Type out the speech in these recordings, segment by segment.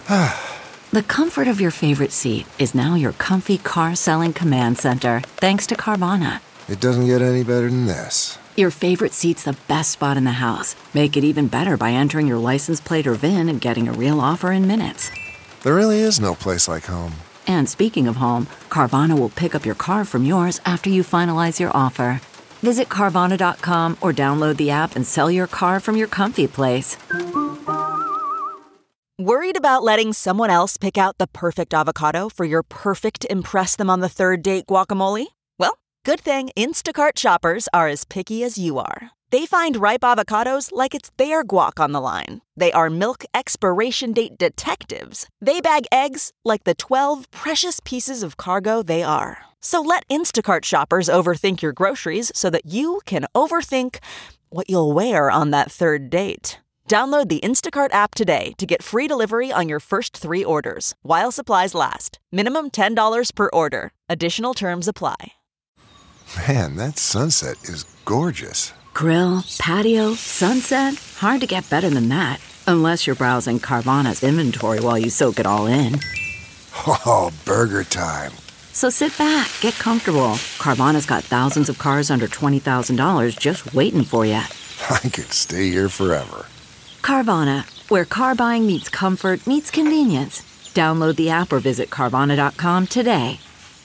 The comfort of your favorite seat is now your comfy car selling command center, thanks to Carvana. It doesn't get any better than this. Your favorite seat's the best spot in the house. Make it even better by entering your license plate or VIN and getting a real offer in minutes. There really is no place like home. And speaking of home, Carvana will pick up your car from yours after you finalize your offer. Visit Carvana.com or download the app and sell your car from your comfy place. Worried about letting someone else pick out the perfect avocado for your perfect impress-them-on-the-third-date guacamole? Well, good thing Instacart shoppers are as picky as you are. They find ripe avocados like it's their guac on the line. They are milk expiration date detectives. They bag eggs like the 12 precious pieces of cargo they are. So let Instacart shoppers overthink your groceries so that you can overthink what you'll wear on that third date. Download the Instacart app today to get free delivery on your first 3 orders, while supplies last. Minimum $10 per order. Additional terms apply. Man, that sunset is gorgeous. Grill, patio, sunset. Hard to get better than that. Unless you're browsing Carvana's inventory while you soak it all in. Oh, burger time. So sit back, get comfortable. Carvana's got thousands of cars under $20,000 just waiting for you. I could stay here forever. Carvana, where car buying meets comfort meets convenience. Download the app or visit Carvana.com today.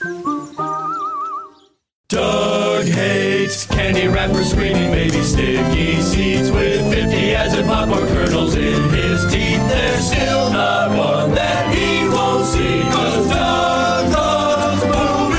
Doug hates candy wrappers, screaming baby sticky seeds with 50 acid popcorn kernels in his teeth. There's still not one that he won't see, 'cause Doug loves movies.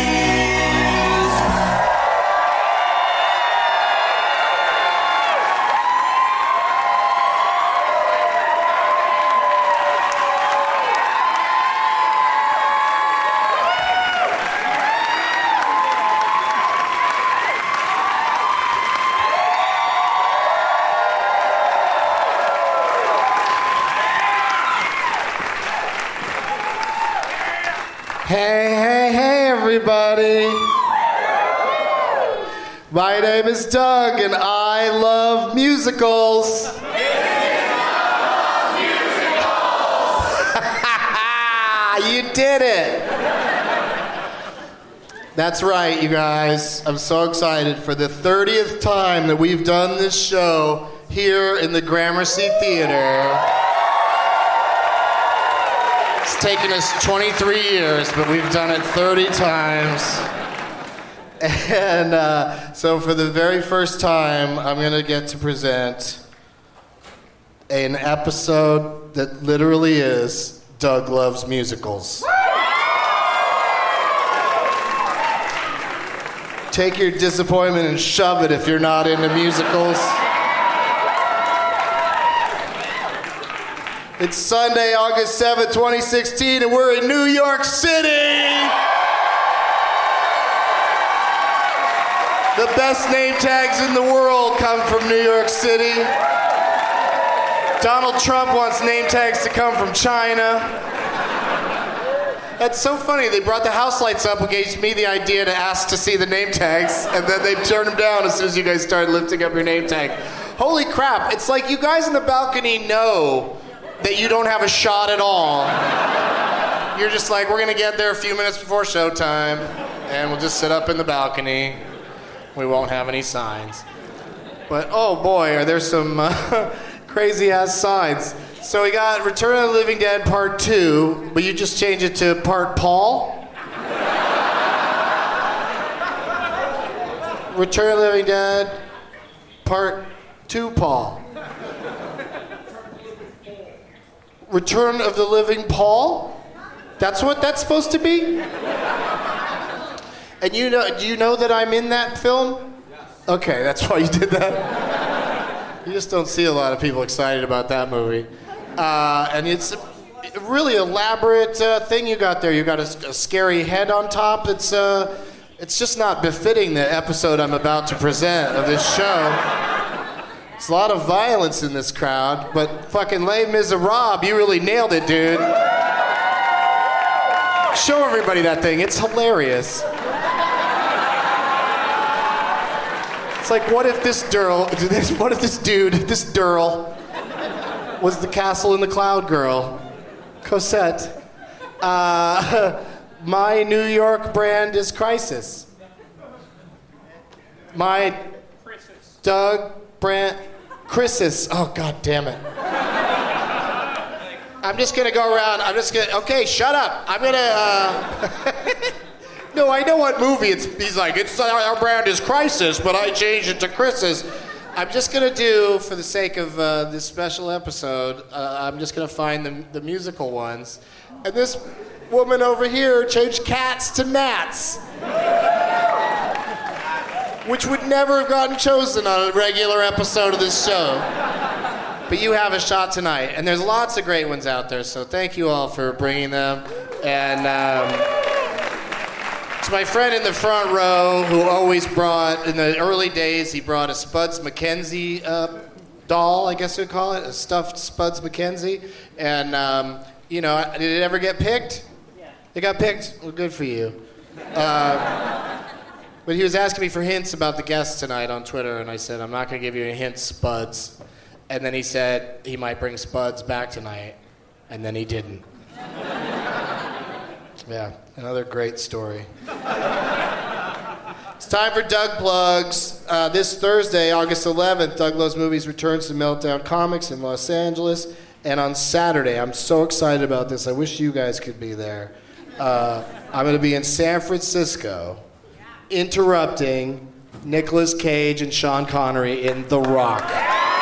Hey, everybody. My name is Doug, and I love musicals. You did it. That's right, you guys. I'm so excited for the 30th time that we've done this show here in the Gramercy Theater. It's taken us 23 years, but we've done it 30 times. And so for the very first time, I'm going to get to present an episode that literally is Doug Loves Musicals. Take your disappointment and shove it if you're not into musicals. It's Sunday, August 7th, 2016, and we're in New York City! The best name tags in the world come from New York City. Donald Trump wants name tags to come from China. That's so funny. They brought the house lights up and gave me the idea to ask to see the name tags, and then they turned them down as soon as you guys started lifting up your name tag. Holy crap. It's like you guys in the balcony know that you don't have a shot at all. You're just like, we're going to get there a few minutes before showtime, and we'll just sit up in the balcony. We won't have any signs. But, oh boy, are there some crazy-ass signs. So we got Return of the Living Dead Part 2, but you just change it to Part Paul. Return of the Living Dead Part 2 Paul. Return of the Living Paul? That's what that's supposed to be? And do you know that I'm in that film? Yes. Okay, that's why you did that? You just don't see a lot of people excited about that movie. And it's a really elaborate thing you got there. You got a scary head on top. It's just not befitting the episode I'm about to present of this show. There's a lot of violence in this crowd, but fucking Les Miserables, you really nailed it, dude. Show everybody that thing. It's hilarious. It's like, what if this Durl was the Castle in the Cloud girl? Cosette. My New York brand is Crisis. My Doug brand, Crisis. Oh, God damn it. I'm just going to go around. Okay, shut up. I'm going to, No, I know what movie it's, he's like, our brand is Crisis, but I changed it to Chris's. I'm just going to do, for the sake of this special episode, I'm just going to find the musical ones. And this woman over here changed cats to gnats, which would never have gotten chosen on a regular episode of this show. But you have a shot tonight, and there's lots of great ones out there, so thank you all for bringing them. And to my friend in the front row who always brought, in the early days, he brought a Spuds MacKenzie doll, I guess we'd call it, a stuffed Spuds MacKenzie. And, did it ever get picked? Yeah. It got picked? Well, good for you. But he was asking me for hints about the guests tonight on Twitter, and I said, I'm not going to give you a hint, Spuds. And then he said he might bring Spuds back tonight, and then he didn't. Yeah, another great story. It's time for Doug Plugs. This Thursday, August 11th, Doug Loves Movies returns to Meltdown Comics in Los Angeles. And on Saturday, I'm so excited about this. I wish you guys could be there. I'm going to be in San Francisco, interrupting Nicolas Cage and Sean Connery in The Rock.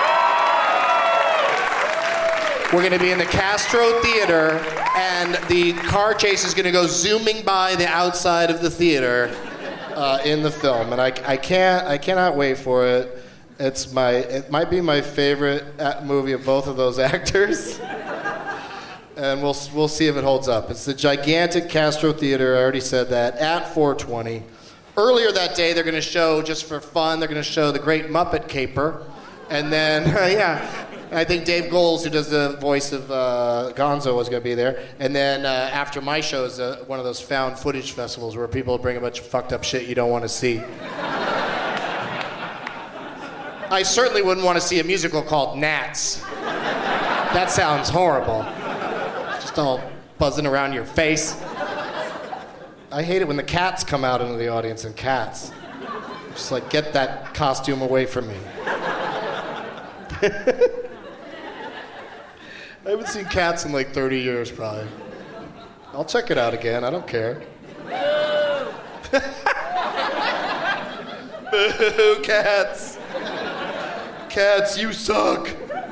We're going to be in the Castro Theater, and the car chase is going to go zooming by the outside of the theater in the film. And I cannot wait for it. It might be my favorite movie of both of those actors. And we'll see if it holds up. It's the gigantic Castro Theater, I already said that, at 420. Earlier that day, they're going to show, just for fun, they're going to show The Great Muppet Caper. And then, I think Dave Goles, who does the voice of Gonzo, was going to be there. And then after my show is one of those found footage festivals where people bring a bunch of fucked up shit you don't want to see. I certainly wouldn't want to see a musical called Gnats. That sounds horrible. Just all buzzing around your face. I hate it when the cats come out into the audience and cats. Just like, get that costume away from me. I haven't seen Cats in like 30 years, probably. I'll check it out again. I don't care. Boo, Cats. Cats, you suck.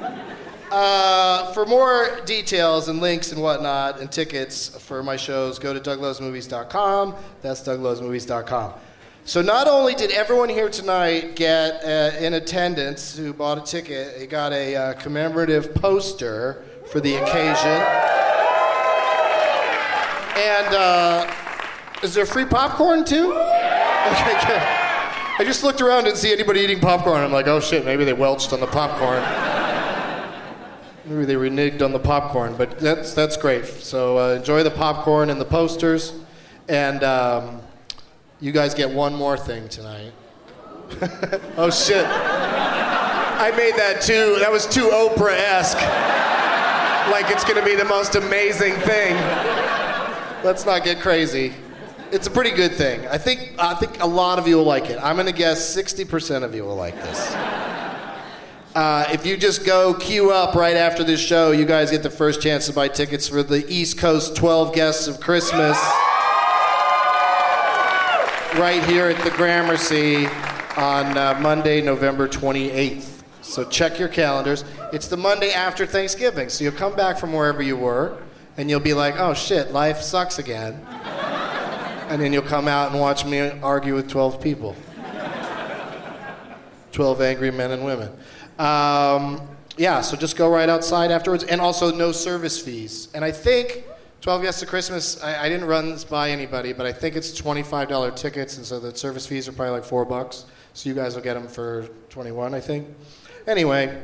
For more details and links and whatnot and tickets for my shows, go to douglovesmovies.com. That's douglovesmovies.com. So not only did everyone here tonight get in attendance who bought a ticket, they got a commemorative poster for the occasion. And is there free popcorn too? Okay, good. I just looked around and didn't see anybody eating popcorn. I'm like, oh shit, maybe they welched on the popcorn. Maybe they reneged on the popcorn, but that's great. So enjoy the popcorn and the posters. And you guys get one more thing tonight. Oh shit. I made that too. That was too Oprah-esque. Like it's gonna be the most amazing thing. Let's not get crazy. It's a pretty good thing. I think a lot of you will like it. I'm gonna guess 60% of you will like this. If you just go queue up right after this show, you guys get the first chance to buy tickets for the East Coast 12 Guests of Christmas. Right here at the Gramercy on Monday, November 28th. So check your calendars. It's the Monday after Thanksgiving, so you'll come back from wherever you were, and you'll be like, oh shit, life sucks again. And then you'll come out and watch me argue with 12 people. 12 angry men and women. So just go right outside afterwards, and also no service fees. And I think 12 Guests of Christmas, I didn't run this by anybody, but I think it's $25 tickets, and so the service fees are probably like $4. So you guys will get them for $21, I think. Anyway.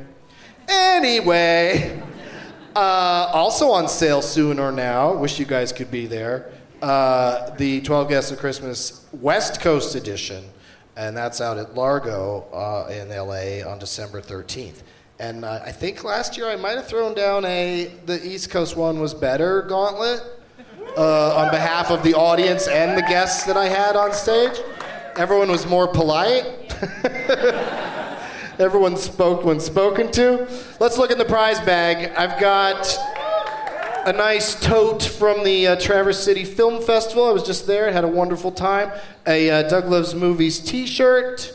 Also on sale soon or now, wish you guys could be there, the 12 Guests of Christmas West Coast edition, and that's out at Largo in LA on December 13th. And I think last year I might have thrown down the East Coast one was better gauntlet on behalf of the audience and the guests that I had on stage. Everyone was more polite. Everyone spoke when spoken to. Let's look in the prize bag. I've got a nice tote from the Traverse City Film Festival. I was just there. I had a wonderful time. A Doug Loves Movies t-shirt.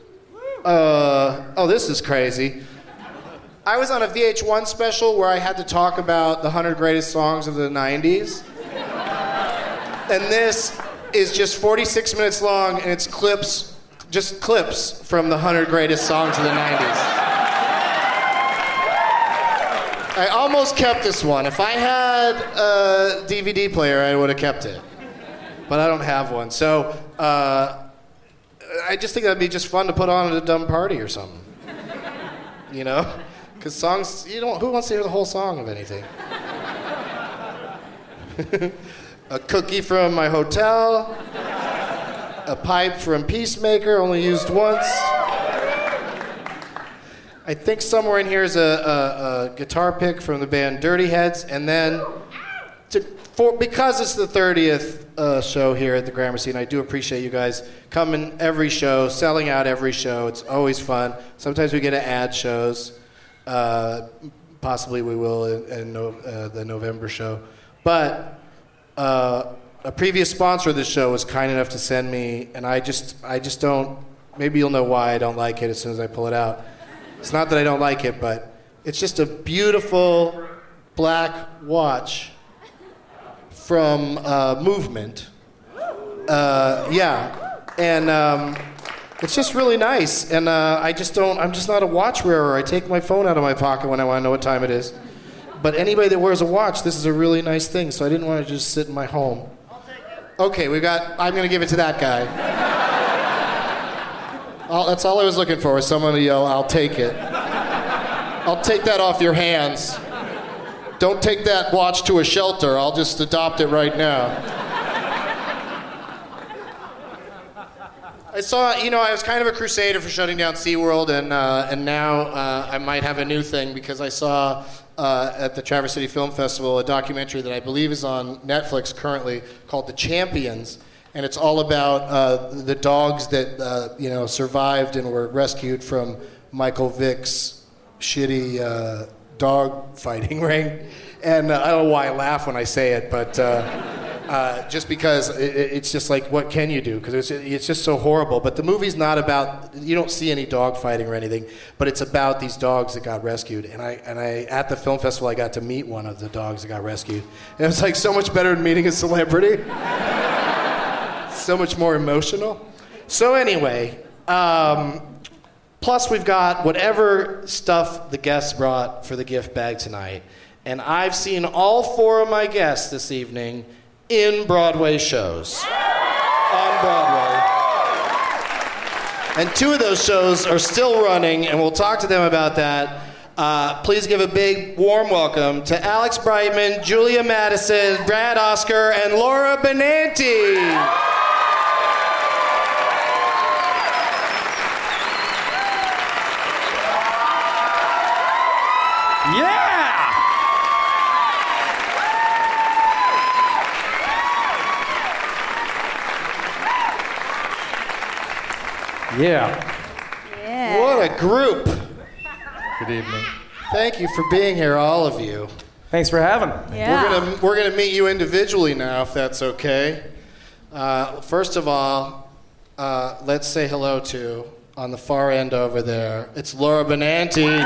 Oh, this is crazy. I was on a VH1 special where I had to talk about the 100 greatest songs of the 90s. And this is just 46 minutes long, and it's clips from the 100 greatest songs of the 90s. I almost kept this one. If I had a DVD player, I would have kept it. But I don't have one. So I just think that'd be just fun to put on at a dumb party or something. You know? Because songs, who wants to hear the whole song of anything? A cookie from my hotel. A pipe from Peacemaker, only used once. I think somewhere in here is a guitar pick from the band Dirty Heads, and then because it's the 30th show here at the Gramercy, and I do appreciate you guys coming every show, selling out every show. It's always fun. Sometimes we get to add shows. Possibly we will in the November show, but. A previous sponsor of this show was kind enough to send me, and I just don't, maybe you'll know why I don't like it as soon as I pull it out. It's not that I don't like it, but it's just a beautiful black watch from Movement. And it's just really nice, and I'm just not a watch wearer. I take my phone out of my pocket when I want to know what time it is. But anybody that wears a watch, this is a really nice thing, so I didn't want to just sit in my home. Okay, I'm going to give it to that guy. That's all I was looking for, was someone to yell, "I'll take it." I'll take that off your hands. Don't take that watch to a shelter. I'll just adopt it right now. I saw, I was kind of a crusader for shutting down SeaWorld, and now I might have a new thing, because I saw at the Traverse City Film Festival a documentary that I believe is on Netflix currently called The Champions, and it's all about the dogs that survived and were rescued from Michael Vick's shitty dog fighting ring. And I don't know why I laugh when I say it, but just because it's just like, what can you do? Because it's just so horrible. But the movie's not about, you don't see any dog fighting or anything, but it's about these dogs that got rescued. And I at the film festival, I got to meet one of the dogs that got rescued. And it was like so much better than meeting a celebrity. So much more emotional. So anyway, plus we've got whatever stuff the guests brought for the gift bag tonight. And I've seen all 4 of my guests this evening in Broadway shows. On Broadway. And 2 of those shows are still running, and we'll talk to them about that. Please give a big, warm welcome to Alex Brightman, Julia Madison, Brad Oscar, and Laura Benanti. Yeah! Yeah. What a group. Good evening. Thank you for being here, all of you. Thanks for having me. Yeah. We're gonna meet you individually now, if that's okay. First of all, let's say hello to, on the far end over there, it's Laura Benanti. Woo!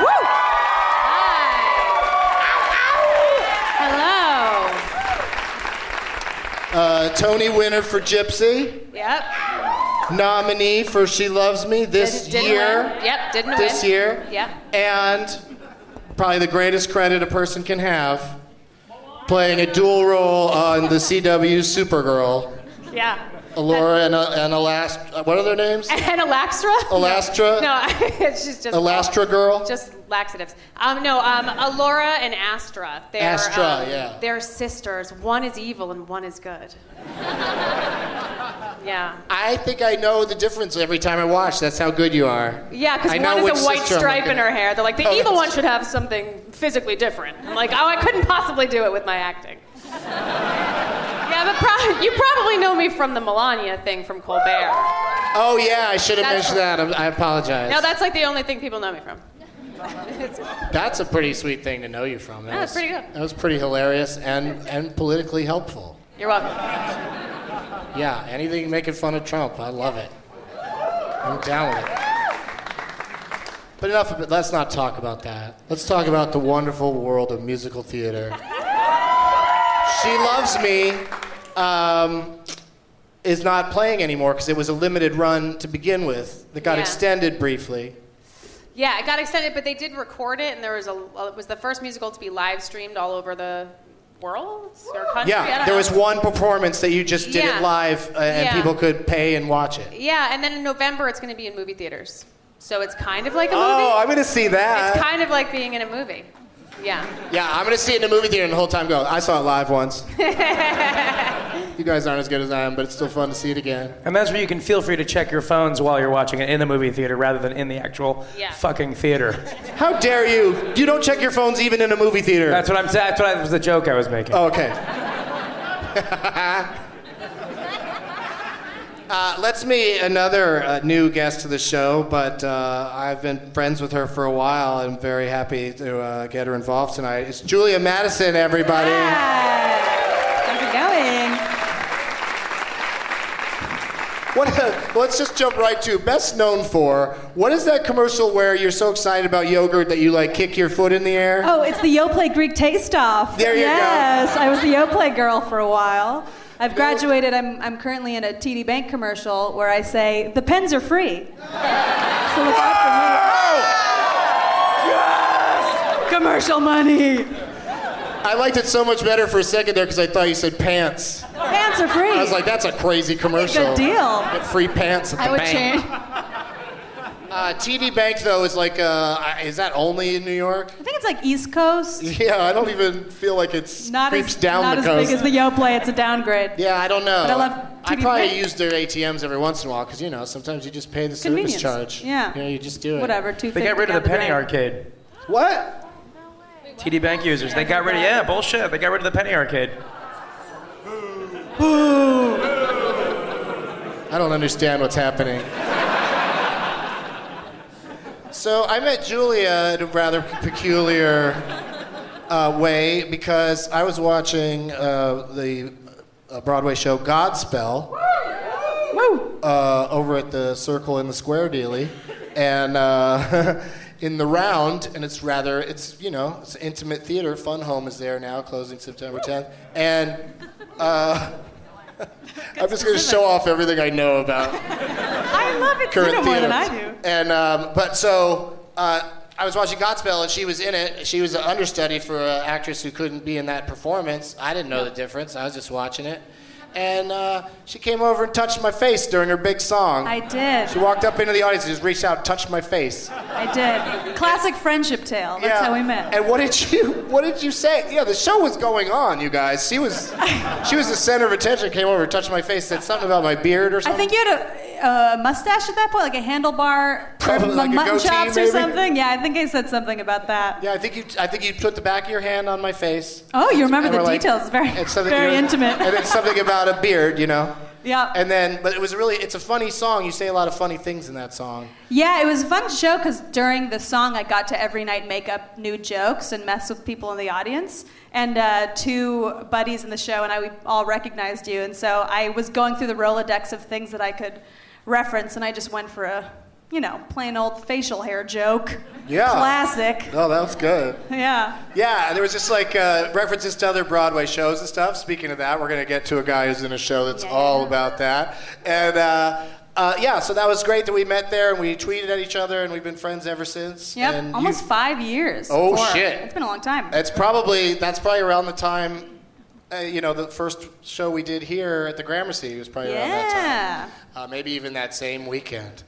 Hi. Hello. Tony winner for Gypsy. Yep. Nominee for She Loves Me this Didn't year. win. Yep, didn't win. This year. Yep. And probably the greatest credit a person can have, playing a dual role on the CW Supergirl. Yeah. Laura and Elastra. What are their names? And Elastra? Elastra? No, she's just... Elastra girl? Just laxatives. Alora and Astra. Astra, yeah. They're sisters. One is evil and one is good. Yeah. I think I know the difference every time I watch. That's how good you are. Yeah, because I know one which is a white sister I'm stripe looking in her at. hair. They're like, the Oh, evil that's- one should have something physically different. I'm like, oh, I couldn't possibly do it with my acting. Yeah, but you probably know me from the Melania thing from Colbert. Oh, yeah, I should have That's- mentioned that. I apologize. No, that's like the only thing people know me from. That's a pretty sweet thing to know you from. Yeah, that's pretty good. That was pretty hilarious and politically helpful. You're welcome. Yeah, anything making fun of Trump, I love it. I'm down with it. But enough of it. Let's not talk about that. Let's talk about the wonderful world of musical theater. She Loves Me is not playing anymore because it was a limited run to begin with. That got Yeah. extended briefly. Yeah, it got extended, but they did record it, and there was it was the first musical to be live streamed all over the world or country. I Yeah, don't there know. was one performance that you just did Yeah. it live and Yeah. people could pay and watch it. Yeah, and then in November it's going to be in movie theaters. So it's kind of like a movie. Oh, I'm going to see that. It's kind of like being in a movie. Yeah. Yeah, I'm going to see it in a movie theater and the whole time go, I saw it live once. You guys aren't as good as I am, but it's still fun to see it again. And that's where you can feel free to check your phones while you're watching it in the movie theater rather than in the actual fucking theater. How dare you? You don't check your phones even in a movie theater. That's what that was the joke I was making. Oh, okay. Let's meet another new guest to the show, but I've been friends with her for a while. I'm very happy to get her involved tonight. It's Julia Madison, everybody. How's it going? Let's just jump right to best known for. What is that commercial where you're so excited about yogurt that you like kick your foot in the air? Oh, it's the Yoplait Greek Taste Off. There you go. Yes, I was the Yoplait girl for a while. I've graduated. I'm currently in a TD Bank commercial where I say the pens are free. So look out for me. Yes! Commercial money. I liked it so much better for a second there because I thought you said pants. Pants are free. I was like, that's a crazy commercial. Good deal. Get free pants at the I would bank. change. TD Bank, though, is like, is that only in New York? I think it's like East Coast. Yeah, I don't even feel like it's Not creeps as down not the as coast. big as the Yoplait. It's a downgrade. Yeah, I don't know. But I love I TD probably Bank. use their ATMs every once in a while because, you know, sometimes you just pay the Convenience. service charge. Yeah. You know, you just do it. Whatever. They got rid of the penny arcade. What? TD Bank users. They got rid of, bullshit. They got rid of the penny arcade. I don't understand what's happening. So I met Julia in a rather peculiar way because I was watching the Broadway show Godspell over at the Circle in the Square dealie, and in the round, and it's intimate theater. Fun Home is there now, closing September 10th, and I'm just going to show off everything I know about I love it. You current know more theater. than I do. And I was watching Godspell, and she was in it. She was an understudy for an actress who couldn't be in that performance. I didn't know the difference. I was just watching it. And she came over and touched my face during her big song. I did. She walked up into the audience and just reached out and touched my face. I did. Classic friendship tale. That's how we met. And what did you say? Yeah, the show was going on, you guys. She was the center of attention, came over, touched my face, said something about my beard or I something. think you had a mustache at that point, like a handlebar, Probably like a mutton goatee, chops or maybe? something. Yeah, I think I said something about that. Yeah, I think you put the back of your hand on my face. Oh, you remember And the we're like- details. Very, and something very you- intimate. And it's something about a beard, you know. Yeah. And then, but it's a funny song. You say a lot of funny things in that song. Yeah, it was a fun show because during the song, I got to every night make up new jokes and mess with people in the audience. And two buddies in the show and we all recognized you. And so I was going through the Rolodex of things that I could reference, and I just went for a, plain old facial hair joke. Yeah. Classic. Oh, that was good. Yeah. Yeah, there was just like references to other Broadway shows and stuff. Speaking of that, we're going to get to a guy who's in a show that's all about that. And so that was great that we met there and we tweeted at each other and we've been friends ever since. Yep, And almost 5 years. Oh, 4. shit. It's been a long time. That's probably around the time, the first show we did here at the Gramercy was probably around that time. Maybe even that same weekend.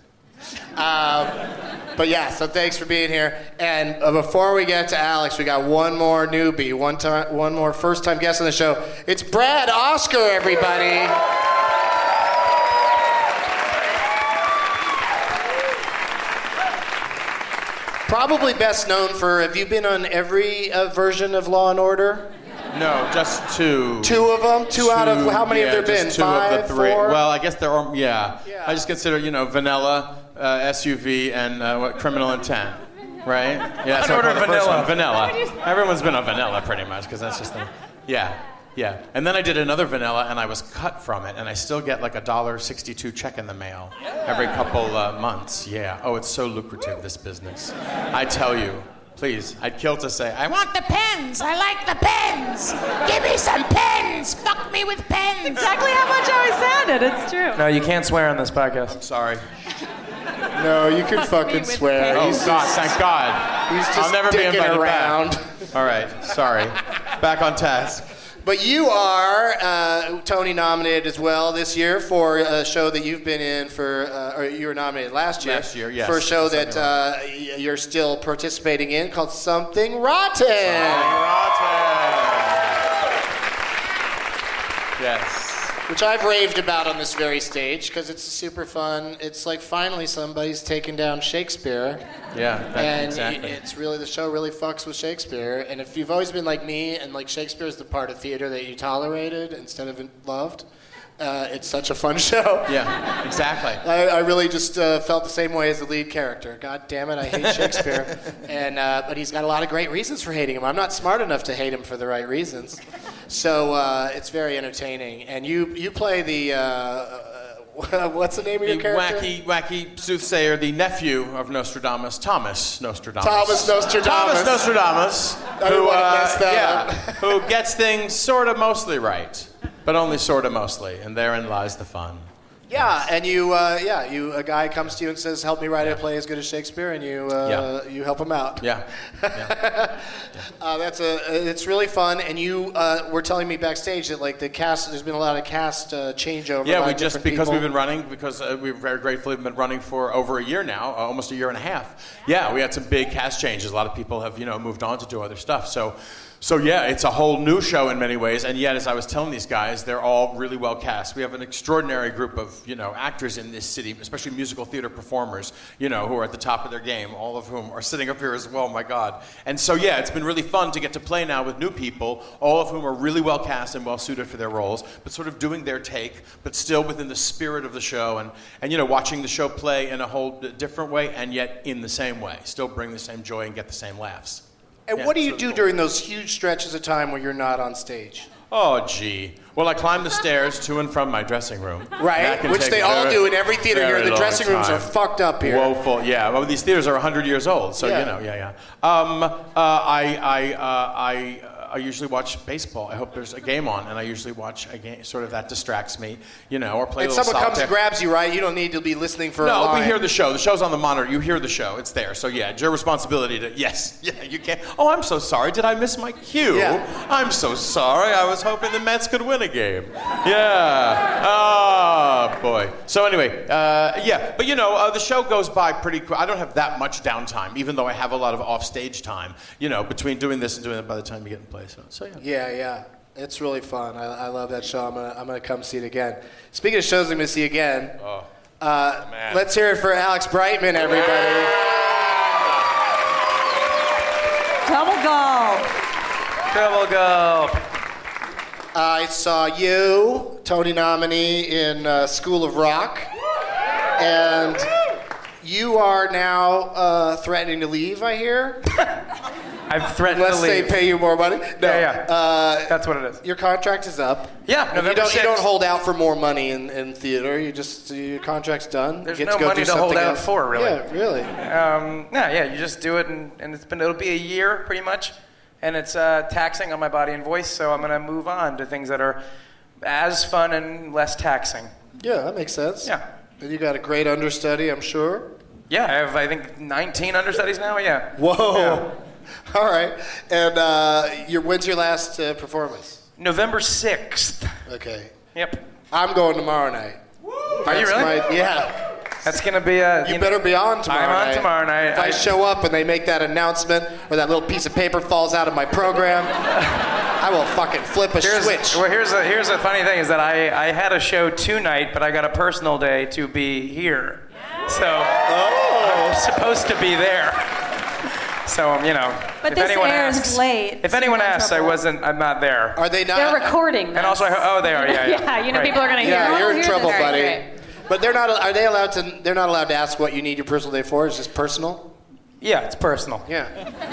But yeah, so thanks for being here. And before we get to Alex, we got one more newbie, one more first-time guest on the show. It's Brad Oscar, everybody. Probably best known for, have you been on every version of Law and Order? No, just 2. 2 of them? 2 out of, how many have there been? 2 5, of the 3. 4? Well, I guess there are, yeah. I just consider, vanilla, SUV, and criminal intent. Right? Yeah, Law and Order Vanilla. Vanilla. Everyone's been on Vanilla pretty much, because that's just the, yeah. And then I did another Vanilla, and I was cut from it, and I still get like a $1.62 check in the mail every couple months. Yeah. Oh, it's so lucrative, this business. I tell you, please, I'd kill to say, I want the pens. I like the pens. Give me some pens. Fuck me with pens. Exactly how much I sounded. It's true. No, you can't swear on this podcast. I'm sorry. No, you can fucking swear. Oh, God, thank God. He's just I'll never be invited around. back. All right, sorry. Back on task. But you are Tony nominated as well this year for a show that you've been in for, or you were nominated last year. Last year, yes. For a show that you're still participating in called Something Rotten. Yes. Which I've raved about on this very stage because it's super fun. It's like finally somebody's taken down Shakespeare. Yeah, and exactly. It's really, the show really fucks with Shakespeare. And if you've always been like me and like Shakespeare is the part of theater that you tolerated instead of loved, it's such a fun show. Yeah, exactly. I really just felt the same way as the lead character. God damn it, I hate Shakespeare. But he's got a lot of great reasons for hating him. I'm not smart enough to hate him for the right reasons. So it's very entertaining. And you play the, what's the name of your character? Wacky soothsayer, the nephew of Nostradamus, Thomas Nostradamus. Thomas Nostradamus. I didn't want to mess that up. Who gets things sort of mostly right. But only sort of mostly, and therein lies the fun. Yeah, and a guy comes to you and says, "Help me write a play as good as Shakespeare," and you help him out. Yeah. It's really fun, and you were telling me backstage that like the cast, there's been a lot of cast changeover. Yeah, we've been running we've very gratefully been running for over a year now, almost a year and a half. Yeah, we had some big cast changes. A lot of people have moved on to do other stuff. So yeah, it's a whole new show in many ways, and yet, as I was telling these guys, they're all really well cast. We have an extraordinary group of, actors in this city, especially musical theater performers, who are at the top of their game, all of whom are sitting up here as well, my God. And so yeah, it's been really fun to get to play now with new people, all of whom are really well cast and well suited for their roles, but sort of doing their take, but still within the spirit of the show, and watching the show play in a whole different way, and yet in the same way, still bring the same joy and get the same laughs. And what do you do during those huge stretches of time where you're not on stage? Oh, gee. Well, I climb the stairs to and from my dressing room. Right, which they all do in every theater here. The dressing rooms are fucked up here. Woeful, yeah. Well, these theaters are 100 years old, so yeah. I usually watch baseball. I hope there's a game on, and I usually watch a game. Sort of that distracts me, or play a little solitaire. And someone comes and grabs you, right? You don't need to be listening for a line. No, we hear the show. The show's on the monitor. You hear the show. It's there. So yeah, it's your responsibility to. Yes, yeah, you can't. Oh, I'm so sorry. Did I miss my cue? Yeah. I'm so sorry. I was hoping the Mets could win a game. Yeah. Oh boy. So anyway, but the show goes by pretty quick. I don't have that much downtime, even though I have a lot of off-stage time. Between doing this and doing that by the time you get in place. So yeah. Yeah. It's really fun. I love that show. I'm gonna come see it again. Speaking of shows I'm gonna see again, man. Let's hear it for Alex Brightman, everybody. Double go. I saw you, Tony nominee in School of Rock, and you are now threatening to leave, I hear. I've threatened to leave. Unless they pay you more money. No. Yeah. That's what it is. Your contract is up. Yeah, November 6th. You don't hold out for more money in theater. Your contract's done. There's no money to hold out for, really. Yeah, really. You just do it, and it'll be a year, pretty much, and it's taxing on my body and voice, so I'm going to move on to things that are as fun and less taxing. Yeah, that makes sense. Yeah. And you got a great understudy, I'm sure. Yeah, I have, I think, 19 understudies now, yeah. Whoa. Yeah. All right. And when's your last performance? November 6th. Okay. Yep. I'm going tomorrow night. Are you really? Yeah. That's going to be You better be on tomorrow night. I'm on tomorrow night. If I show up and they make that announcement or that little piece of paper falls out of my program, I will fucking flip a switch. Well, here's a funny thing is that I had a show tonight, but I got a personal day to be here. So I'm supposed to be there. So, But if this anyone airs asks, late. if so anyone you're in asks, trouble. I'm not there. Are they not? They're recording this. And also, they are, yeah. Yeah, people are gonna hear. Yeah, you're in hear trouble, this. buddy. Right. But they're not. Are they allowed to? They're not allowed to ask what you need your personal day for. It's just personal. Yeah, it's personal. Yeah.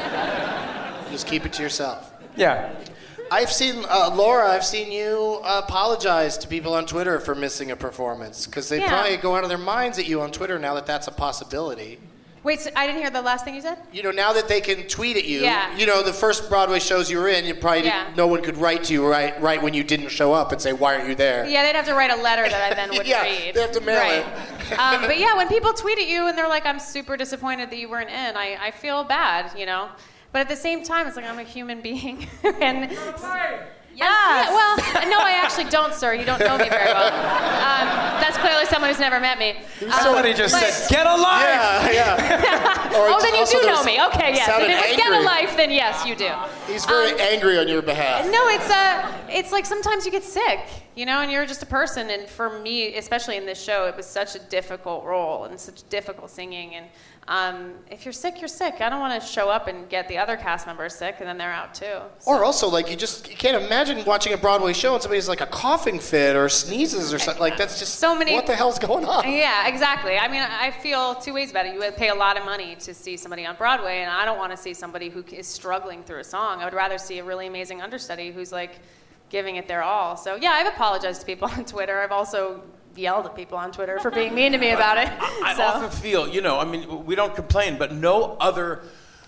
Just keep it to yourself. Yeah. I've seen Laura. I've seen you apologize to people on Twitter for missing a performance because they probably go out of their minds at you on Twitter now that that's a possibility. Wait, so I didn't hear the last thing you said? Now that they can tweet at you. Yeah. The first Broadway shows you were in, you probably no one could write to you right when you didn't show up and say, why aren't you there? Yeah, they'd have to write a letter that I then would read. They have to mail it. But yeah, when people tweet at you and they're like, I'm super disappointed that you weren't in, I feel bad, But at the same time, it's like I'm a human being. and Yes. well, no, I actually don't, sir. You don't know me very well. That's clearly someone who's never met me. Somebody just said, get a life! Yeah. Oh, then you do know me. Okay, yes. sounded If it was get a angry. life, then yes, you do. He's very angry on your behalf. No, it's like sometimes you get sick, and you're just a person. And for me, especially in this show, it was such a difficult role and such difficult singing. And if you're sick, you're sick. I don't want to show up and get the other cast members sick, and then they're out too. So. Or also, like, you can't imagine watching a Broadway show and somebody's like a coughing fit or sneezes or something. Like, that's just so many. What the hell's going on? Yeah, exactly. I mean, I feel two ways about it. You would pay a lot of money to see somebody on Broadway, and I don't want to see somebody who is struggling through a song. I would rather see a really amazing understudy who's like giving it their all. So yeah, I've apologized to people on Twitter. I've also yelled at people on Twitter for being mean to me about it. I often feel, we don't complain, but no other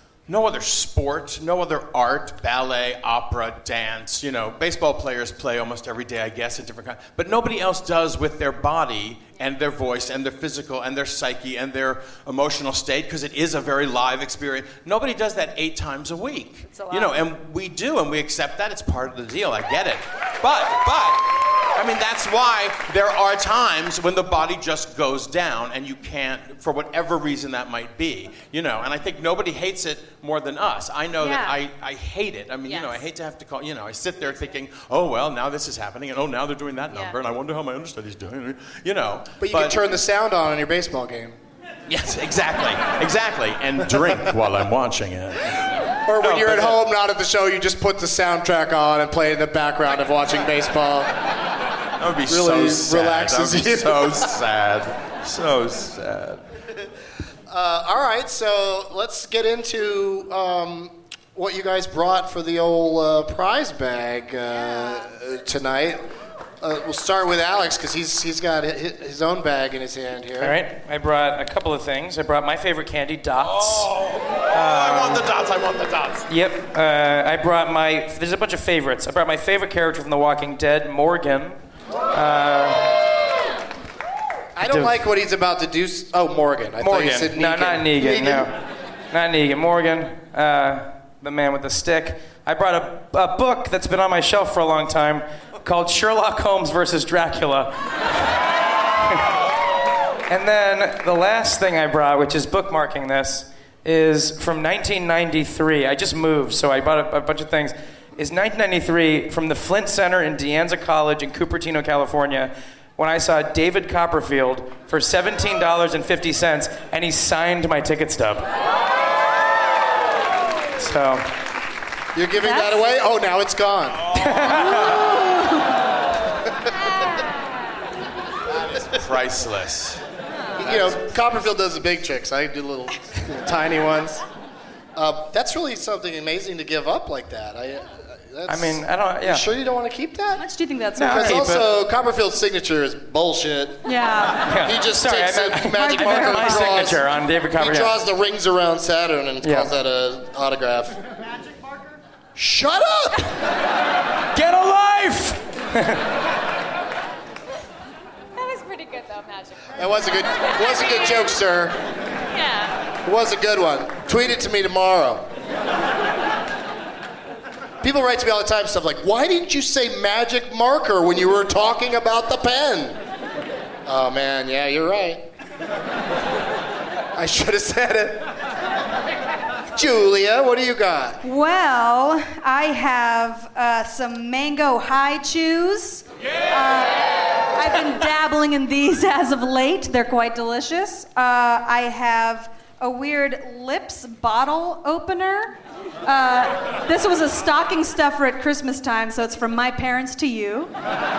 sport, no other art, ballet, opera, dance, baseball players play almost every day, I guess, at different kinds, but nobody else does with their body and their voice and their physical and their psyche and their emotional state, because it is a very live experience. Nobody does that 8 times a week. It's a lot. And we do, and we accept that. It's part of the deal. I get it. But that's why there are times when the body just goes down and you can't, for whatever reason that might be, and I think nobody hates it more than us. I know that I hate it. I hate to have to call, I sit there thinking, oh, well, now this is happening, and oh, now they're doing that number, and I wonder how my understudy's doing, But you can turn the sound on your baseball game. Yes, exactly, and drink while I'm watching it. Or when you're at home, not at the show, you just put the soundtrack on and play in the background of watching baseball. That would be really so sad. relaxes that would be you. So sad. So sad. All right, so let's get into what you guys brought for the old prize bag tonight. We'll start with Alex because he's got his own bag in his hand here. All right, I brought a couple of things. I brought my favorite candy, Dots. I want the dots. Yep. There's a bunch of favorites. I brought my favorite character from The Walking Dead, Morgan. I don't like what he's about to do. Oh, Morgan. I thought you said Negan. No, not Negan. No, not Negan. Morgan, the man with the stick. I brought a book that's been on my shelf for a long time called Sherlock Holmes versus Dracula. And then the last thing I brought, which is bookmarking this, is from 1993. I just moved, so I bought a bunch of things. Is 1993 from the Flint Center in De Anza College in Cupertino, California, when I saw David Copperfield for $17.50, and he signed my ticket stub. So... You're giving that away? Oh, now it's gone. That is priceless. Copperfield does the big tricks. I do little tiny ones. That's really something amazing to give up like that. You sure you don't want to keep that? How much do you think that's No, worth? Because also, Copperfield's signature is bullshit. Yeah. He just Sorry, takes I a meant magic marker and my draws. signature on David He Copperfield. draws the rings around Saturn and calls that an autograph. Shut up! Get a life! That was pretty good though, Magic. That was a good joke, sir. Yeah. It was a good one. Tweet it to me tomorrow. People write to me all the time stuff like, why didn't you say magic marker when you were talking about the pen? Oh man, yeah, you're right. I should have said it. Julia, what do you got? Well, I have some mango high chews. I've been dabbling in these as of late. They're quite delicious. I have a weird lips bottle opener. This was a stocking stuffer at Christmas time, so it's from my parents to you.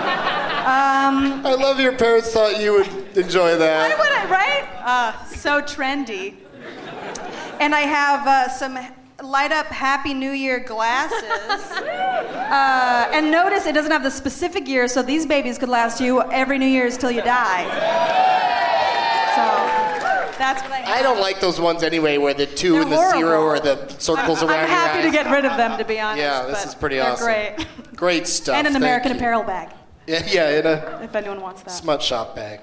I love your parents thought you would enjoy that. Why would I, right? So trendy. And I have some light up Happy New Year glasses. And notice it doesn't have the specific year, so these babies could last you every New Year's till you die. So that's what I have. I don't like those ones anyway, where the 2 and the horrible. 0 or the circles around I'm happy your to eyes. get rid of them, to be honest. Yeah, this but is pretty they're awesome. Great. Great stuff. And an Thank American you. Apparel bag, Yeah, in a if anyone wants that. smut shop bag.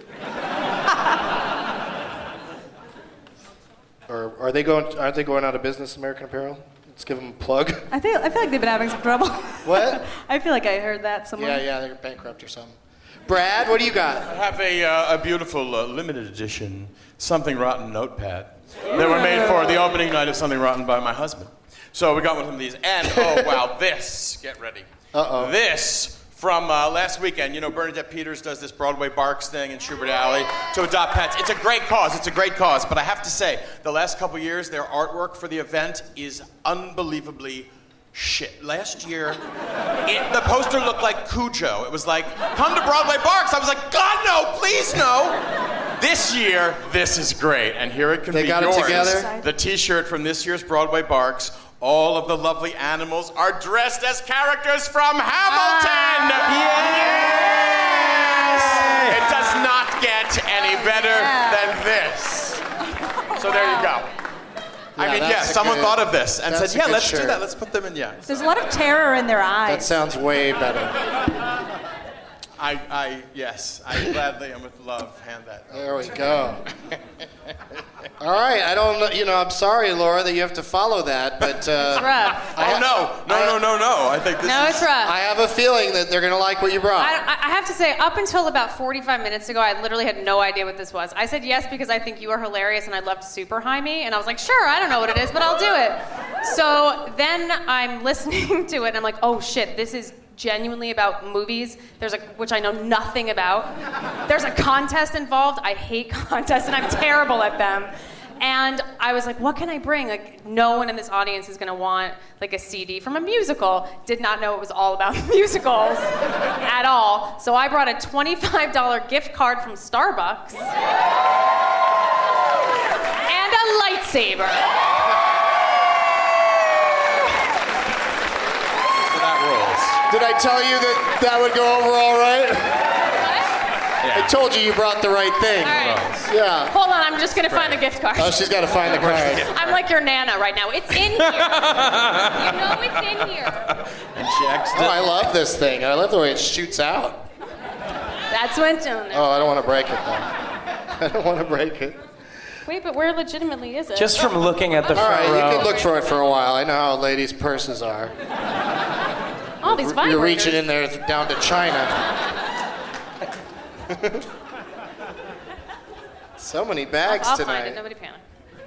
Or aren't they going out of business, American Apparel? Let's give them a plug. I feel like they've been having some trouble. What? I feel like I heard that somewhere. Yeah, they're bankrupt or something. Brad, what do you got? I have a beautiful limited edition Something Rotten notepad that were made for the opening night of Something Rotten by my husband. So we got one of these, and oh wow, this, get ready. Uh-oh. This from last weekend. You know, Bernadette Peters does this Broadway Barks thing in Schubert Alley to adopt pets. It's a great cause, but I have to say, the last couple years, their artwork for the event is unbelievably shit. Last year, the poster looked like Cujo. It was like, come to Broadway Barks. I was like, God, no, please, no. This year, this is great. And here it can They be got yours. it together? The t-shirt from this year's Broadway Barks. All of the lovely animals are dressed as characters from Hamilton. Yes! It does not get any better than this. So there you go. I mean, that's a someone good- thought of this and that's said, a good let's shirt. do that. Let's put them in, There's a lot of terror in their eyes. That sounds way better. Yes, I gladly and with love hand that. There we go. All right, I don't know, I'm sorry, Laura, that you have to follow that, but... It's rough. No. I think this No, is... it's rough. I have a feeling that they're going to like what you brought. I have to say, up until about 45 minutes ago, I literally had no idea what this was. I said yes because I think you are hilarious and I'd love to super high me. And I was like, sure, I don't know what it is, but I'll do it. So then I'm listening to it and I'm like, oh shit, this is genuinely about movies. Which I know nothing about. There's a contest involved. I hate contests and I'm terrible at them. And I was like, what can I bring? Like, no one in this audience is gonna want like a CD from a musical. Did not know it was all about musicals at all. So I brought a $25 gift card from Starbucks and a lightsaber. That rules. Did I tell you that would go over all right? Yeah. I told you brought the right thing. All right. Yeah. Hold on, I'm just gonna find the gift card. Oh, she's got to find the card. I'm like your Nana right now. It's in here. You know it's in here. And she Oh, I love this thing. I love the way it shoots out. That's what I'm doing. Oh, I don't want to break it, though. I don't want to break it. Wait, but where legitimately is it? Just from looking at the All front right, row. you can look for it for a while. I know how ladies' purses are. all these vibrators. You're reaching in there down to China. So many bags I'll tonight. find it. Nobody panic.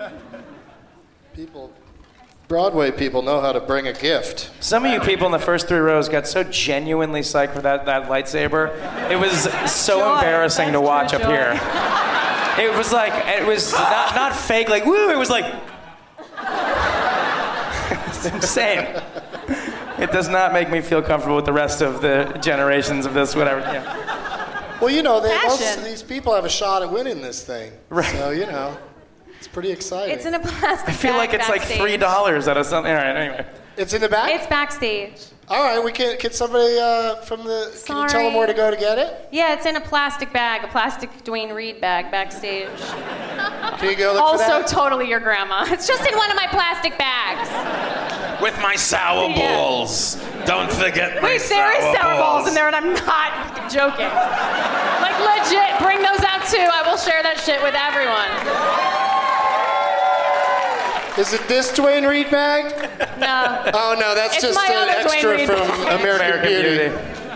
Broadway people know how to bring a gift. Some of you people in the first 3 rows got so genuinely psyched for that lightsaber. It was so Joy. embarrassing to That's watch true up joy. here. It was not fake, like, woo, it was like... It's insane. It does not make me feel comfortable with the rest of the generations of this, whatever. Yeah. Well, most Passion. of these people have a shot at winning this thing. Right. So, it's pretty exciting. It's in a plastic I feel bag like it's backstage. like $3 out of something. All right, anyway. It's in the back? It's backstage. All right, can somebody from the... Can you tell them where to go to get it? Yeah, it's in a plastic bag, a plastic Dwayne Reed bag backstage. Can you go look for Also, that? totally your grandma. It's just in one of my plastic bags. With my sour Yeah. balls. Don't forget my Wait, there is sour balls in there, and I'm not joking. Like, legit, bring those out too. I will share that shit with everyone. Is it this Dwayne Reed bag? No. Oh, no, that's It's just my an other Dwayne extra Reed from bag. American Beauty.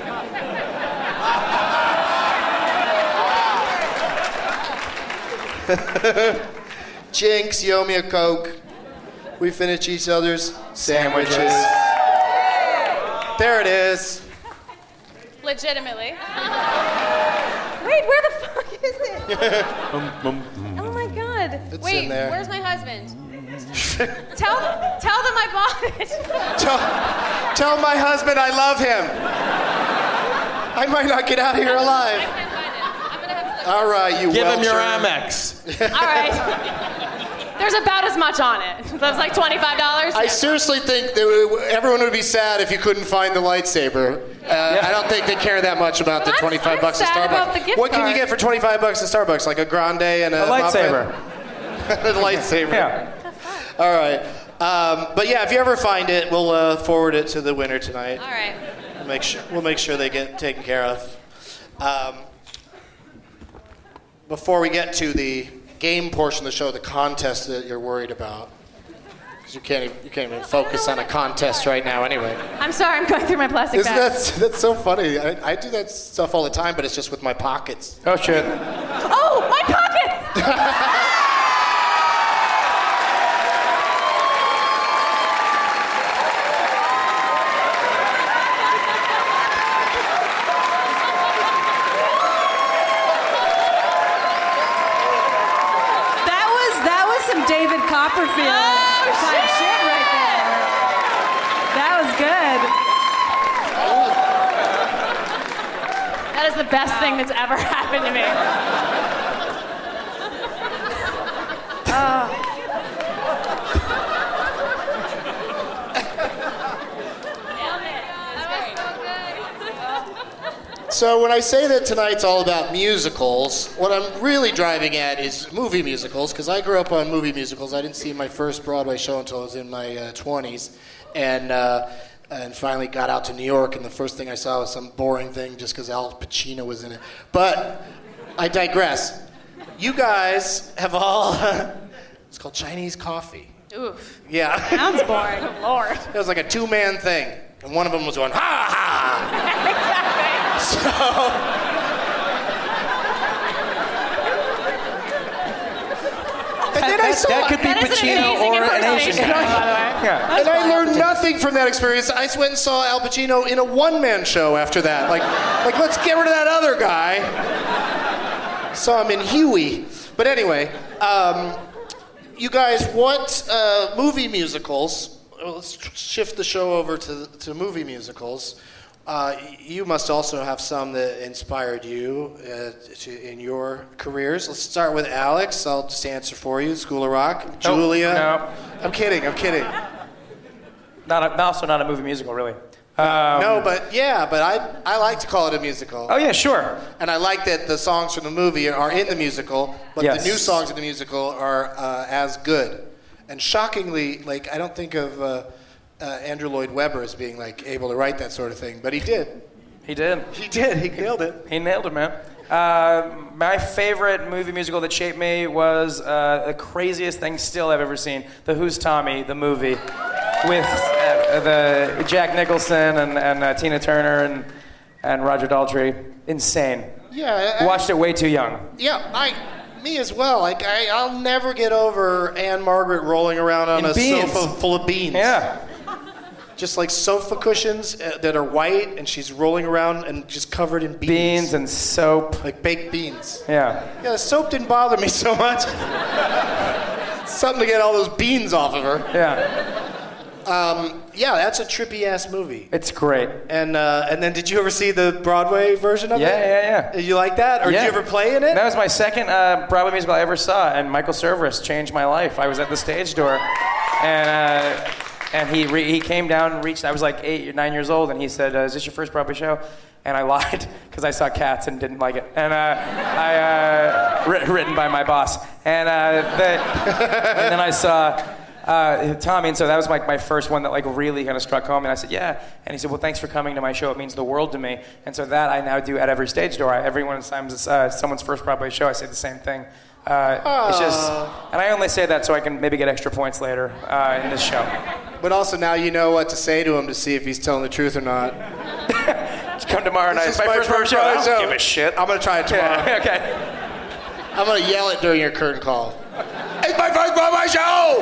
Jinx, you owe me a Coke. We finish each other's sandwiches. There it is. Legitimately. Wait, where the fuck is it? Oh my god, good. It's Wait, in there. where's my husband? Tell them I bought it. Tell my husband I love him. I might not get out of here I alive. can't find it. I'm gonna have to look. All right, you Give him your welcher. Amex. All right. There's about as much on it. So it's like $25. I seriously think that everyone would be sad if you couldn't find the lightsaber. I don't think they care that much about the I'm $25 at sad about the Starbucks. gift What can you card. get for $25 at Starbucks? Like a grande and a lightsaber. muffin? A lightsaber. Yeah. All right. But yeah, if you ever find it, we'll forward it to the winner tonight. All right. We'll make sure they get taken care of. Before we get to the game portion of the show, the contest that you're worried about, because you can't even focus on a contest right now anyway. I'm sorry, I'm going through my plastic Isn't bag. that's so funny? I do that stuff all the time, but it's just with my pockets. Oh, shit. Oh, my pockets! That was some David Copperfield type shit right there. That was good. That is the best thing that's ever happened to me. So when I say that tonight's all about musicals, what I'm really driving at is movie musicals, because I grew up on movie musicals. I didn't see my first Broadway show until I was in my 20s, and finally got out to New York, and the first thing I saw was some boring thing just because Al Pacino was in it. But I digress. You guys have all, it's called Chinese coffee. Oof. Yeah. Sounds boring. Lord. It was like a two-man thing, and one of them was going, ha ha! Exactly. So, and then I saw, That could be That is an Pacino amazing or an Asian impersonation, guy. by the way. Yeah. and I learned nothing from that experience. I went and saw Al Pacino in a one-man show after that. Like let's get rid of that other guy. Saw him in Huey. But anyway, you guys, what movie musicals? Let's shift the show over to movie musicals. You must also have some that inspired you in your careers. Let's start with Alex. I'll just answer for you. School of Rock. Julia. No. I'm kidding. Also not a movie musical, really. No, but I like to call it a musical. Oh, yeah, sure. And I like that the songs from the movie are in the musical, but Yes. the new songs in the musical are as good. And shockingly, like, I don't think of Andrew Lloyd Webber as being like able to write that sort of thing, but he did. He did. He nailed it. He nailed it, man. My favorite movie musical that shaped me was the craziest thing still I've ever seen, The Who's Tommy, the movie, with the Jack Nicholson and Tina Turner and Roger Daltrey. Insane. Yeah. Watched it way too young. Yeah, me as well. Like I'll never get over Anne Margaret rolling around on In a beans. sofa full of beans. Yeah. Just like sofa cushions that are white, and she's rolling around and just covered in beans. Beans and soap. Like baked beans. Yeah. Yeah, the soap didn't bother me so much. Something to get all those beans off of her. Yeah. Yeah, that's a trippy ass movie. It's great. And then did you ever see the Broadway version of it? Yeah. Did you like that? Or Yeah. did you ever play in it? That was my second Broadway musical I ever saw, and Michael Cerveris changed my life. I was at the stage door, and he came down and reached. I was like 8 or 9 years old, and he said, "Is this your first Broadway show?" And I lied because I saw Cats and didn't like it. And written by my boss. And then I saw Tommy, and so that was like my first one that like really kind of struck home. And I said, "Yeah." And he said, "Well, thanks for coming to my show. It means the world to me." And so that I now do at every stage door. Everyone times it's someone's first Broadway show, I say the same thing. It's just, and I only say that so I can maybe get extra points later in this show. But also now you know what to say to him to see if he's telling the truth or not. Come tomorrow night. This It's is my first Broadway show. I don't show. give a shit. I'm going to try it tomorrow. Yeah, okay. I'm going to yell it during your curtain call. It's my first Broadway show!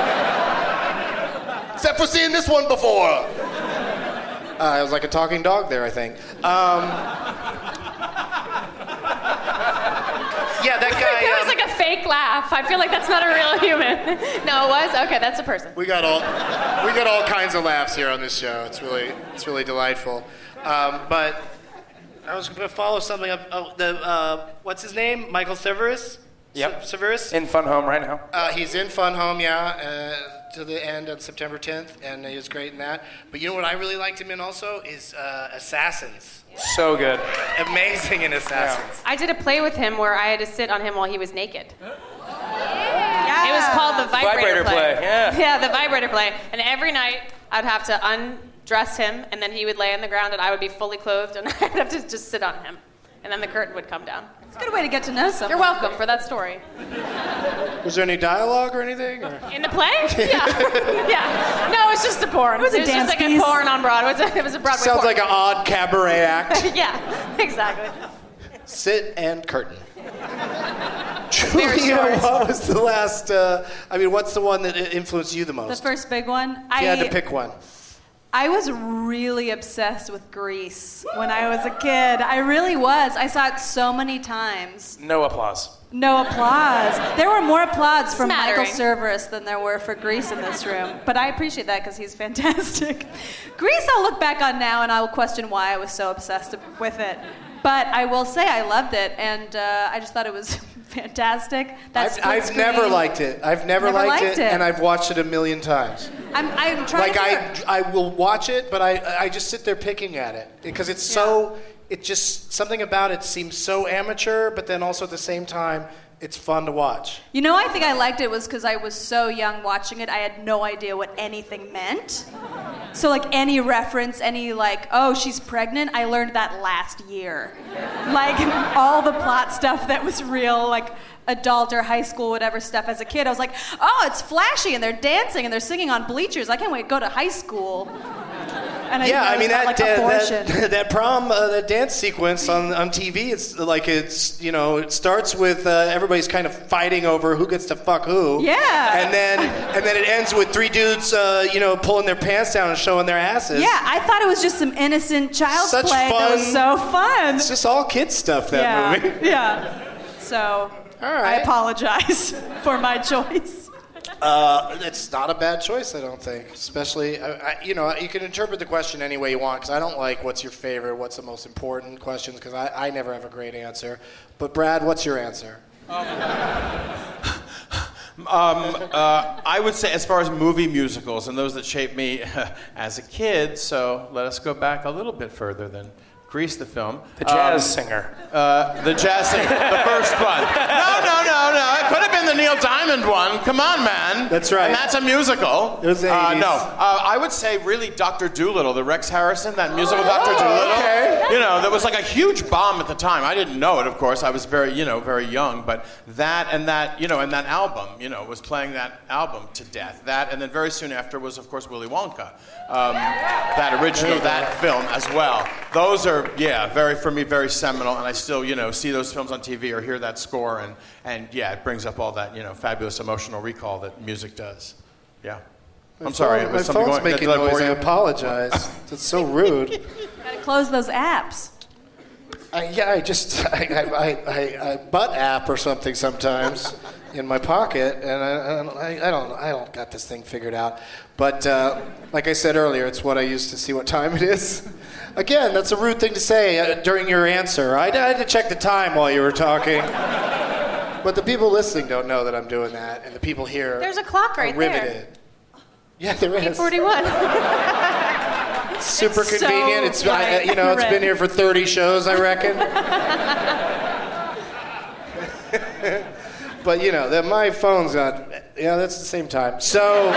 Except for seeing this one before. It was like a talking dog there, I think. Yeah, that guy. There was like a fake laugh. I feel like that's not a real human. No, it was? Okay, that's a person. We got all kinds of laughs here on this show. It's really delightful. But I was going to follow something up. What's his name? Michael Severus? Yep. Severus? In Fun Home right now. He's in Fun Home, to the end on September 10th, and he was great in that. But you know what I really liked him in also is Assassins. So good. Amazing in Assassins. Yeah. I did a play with him where I had to sit on him while he was naked. Yeah. It was called the Vibrator Play. Yeah, the Vibrator Play. And every night I'd have to undress him, and then he would lay on the ground, and I would be fully clothed, and I'd have to just sit on him. And then the curtain would come down. It's a good way to get to know someone. You're welcome for that story. Was there any dialogue or anything? Or? In the play? Yeah. Yeah. No, it was just a porn. It was a dance just like piece. a porn on Broadway. It was a Broadway Sounds porn. like an odd cabaret act. Yeah, exactly. Sit and curtain. Julia, what was the last, what's the one that influenced you the most? The first big one? If you had to pick one. I was really obsessed with Grease when I was a kid. I really was. I saw it so many times. No applause. No applause. There were more applause from Smattering. Michael Cerveris than there were for Grease in this room. But I appreciate that because he's fantastic. Grease I'll look back on now and I will question why I was so obsessed with it. But I will say I loved it, and I just thought it was fantastic. I've never liked it. I've never liked it, and I've watched it a million times. I'm trying I will watch it, but I just sit there picking at it because it's so. It just something about it seems so amateur, but then also at the same time, it's fun to watch. You know, I think I liked it was because I was so young watching it. I had no idea what anything meant. So like any reference, any like, oh, she's pregnant, I learned that last year. Like all the plot stuff that was real, like adult or high school, whatever stuff as a kid, I was like, oh, it's flashy and they're dancing and they're singing on bleachers. I can't wait to go to high school. And that prom, that dance sequence on TV, it starts with everybody's kind of fighting over who gets to fuck who. Yeah. And then it ends with three dudes, pulling their pants down and showing their asses. Yeah, I thought it was just some innocent child's Such play. fun. That was so fun. It's just all kid stuff, that movie. Yeah. So, all right. I apologize for my choice. It's not a bad choice, I don't think. Especially, you can interpret the question any way you want, because I don't like what's your favorite, what's the most important questions, because I never have a great answer. But Brad, what's your answer? I would say as far as movie musicals and those that shaped me as a kid, so let us go back a little bit further than Grease the film. The jazz singer. The jazz singer. The first one. No. It could have been the Neil Diamond one. Come on, man. That's right. And that's a musical. It was the 80s. I would say really Dr. Dolittle, the Rex Harrison, that musical Dr. Dolittle. Okay. That was like a huge bomb at the time. I didn't know it, of course. I was very young. But that and that album, was playing that album to death. That, and then very soon after was, of course, Willy Wonka. That original, that film as well. Those are, for me, very seminal, and I still, see those films on TV or hear that score, and it brings up all that, fabulous emotional recall that music does. Yeah. I'm sorry. My phone's making noise. I apologize. It's so rude. Gotta close those apps. I butt app or something sometimes in my pocket, and I don't got this thing figured out. But like I said earlier, it's what I use to see what time it is. Again, that's a rude thing to say during your answer. I had to check the time while you were talking. But the people listening don't know that I'm doing that, and the people here There's a clock right are riveted. there. Yeah, there is. 8:41. Super convenient. It's it's been here for 30 shows, I reckon. But my phone's got that's the same time. So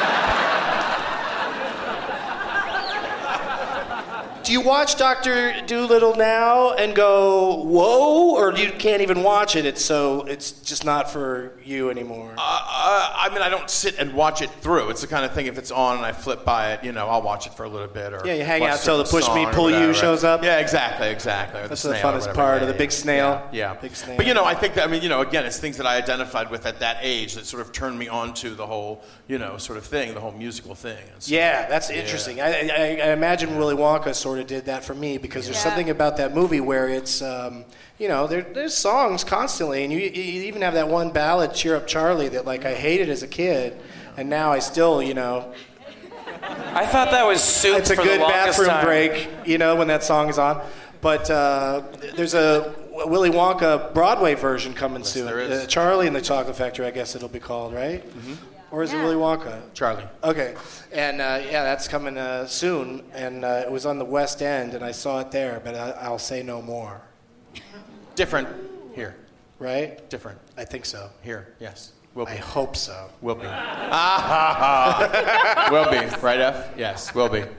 do you watch Dr. Dolittle now and go, whoa, or you can't even watch it? It's just not for you anymore. I don't sit and watch it through. It's the kind of thing, if it's on and I flip by it, I'll watch it for a little bit. Or you hang out till the Push Me, Pull You shows up. Yeah, exactly. Or that's the funnest part of the big snail. Yeah. Big snail. But I think that, again, it's things that I identified with at that age that sort of turned me on to the whole, sort of thing, the whole musical thing. Yeah, that's interesting. I imagine Willy Wonka sort sort of did that for me because there's something about that movie where it's, there's songs constantly, and you even have that one ballad, Cheer Up Charlie, that like I hated as a kid, and now I still, I thought that was soup it's a for good the longest bathroom time. break, when that song is on. But there's a Willy Wonka Broadway version coming soon. there is. Charlie and the Chocolate Factory, I guess it'll be called, right? Mm-hmm. Or is it Willy Wonka? Charlie. Okay. And that's coming soon. And it was on the West End, and I saw it there, but I'll say no more. Different here. Right? Different. I think so. Here, yes. Will be. I hope so. Will be. Will be. Right, F? Yes, will be.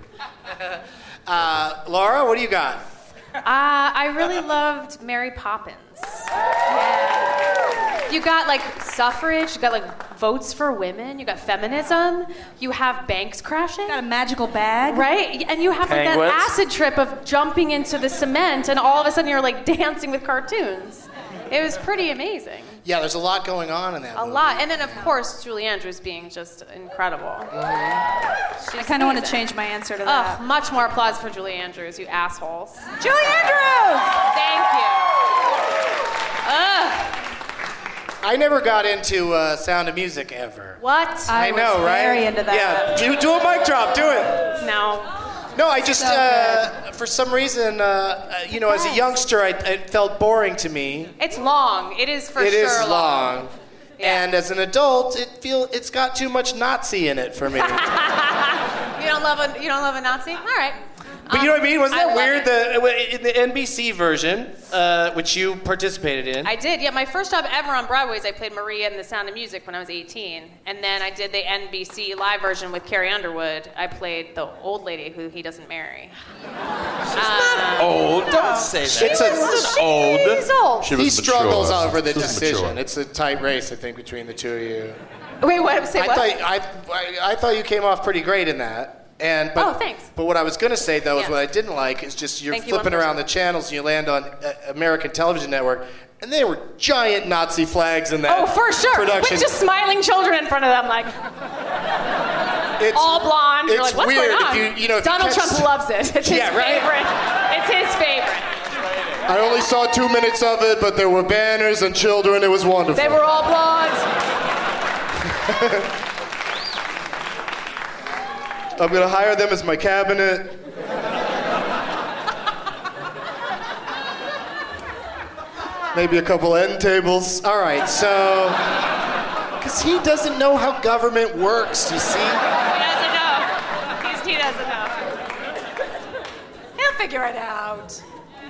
Laura, what do you got? I really loved Mary Poppins. Yeah. You got like suffrage, you got like votes for women, you got feminism, you have banks crashing. Got a magical bag. Right? And you have like that Penguins. acid trip of jumping into the cement and all of a sudden you're like dancing with cartoons. It was pretty amazing. Yeah, there's a lot going on in that A movie. lot. And then of course Julie Andrews being just incredible. I kind of want to change my answer to that. Much more applause for Julie Andrews, you assholes. Julie Andrews! Thank you. I never got into Sound of Music ever. What? I know, was right? very into that. Yeah, do a mic drop. Do it. No. No, I just, for some reason, as a youngster, it felt boring to me. It's long. It is for It sure is long. Yeah. And as an adult, it's got too much Nazi in it for me. You don't love a Nazi? All right. But you know what I mean? Wasn't that love weird? it. In the NBC version, which you participated in. I did, yeah. My first job ever on Broadway is I played Maria in The Sound of Music when I was 18. And then I did the NBC live version with Carrie Underwood. I played the old lady who he doesn't marry. Old. Don't say that. It's old. He's old. She was He struggles mature. over the She was decision. mature. It's a tight race, I think, between the two of you. Wait, what? Say what? I thought you came off pretty great in that. Oh, thanks. But what I was going to say, though, is Yeah. what I didn't like is just you're Thank you, flipping one around the channels and you land on American Television Network, and there were giant Nazi flags in that Oh, for sure. production. With just smiling children in front of them, like It's all blonde. You're it's like, what's weird going on? if you if Donald you catch- Trump loves it. It's his Yeah, right? favorite. It's his favorite. I only saw 2 minutes of it, but there were banners and children. It was wonderful. They were all blonde. I'm going to hire them as my cabinet. Maybe a couple end tables. All right, so... Because he doesn't know how government works, you see? He doesn't know. He doesn't know. He'll figure it out.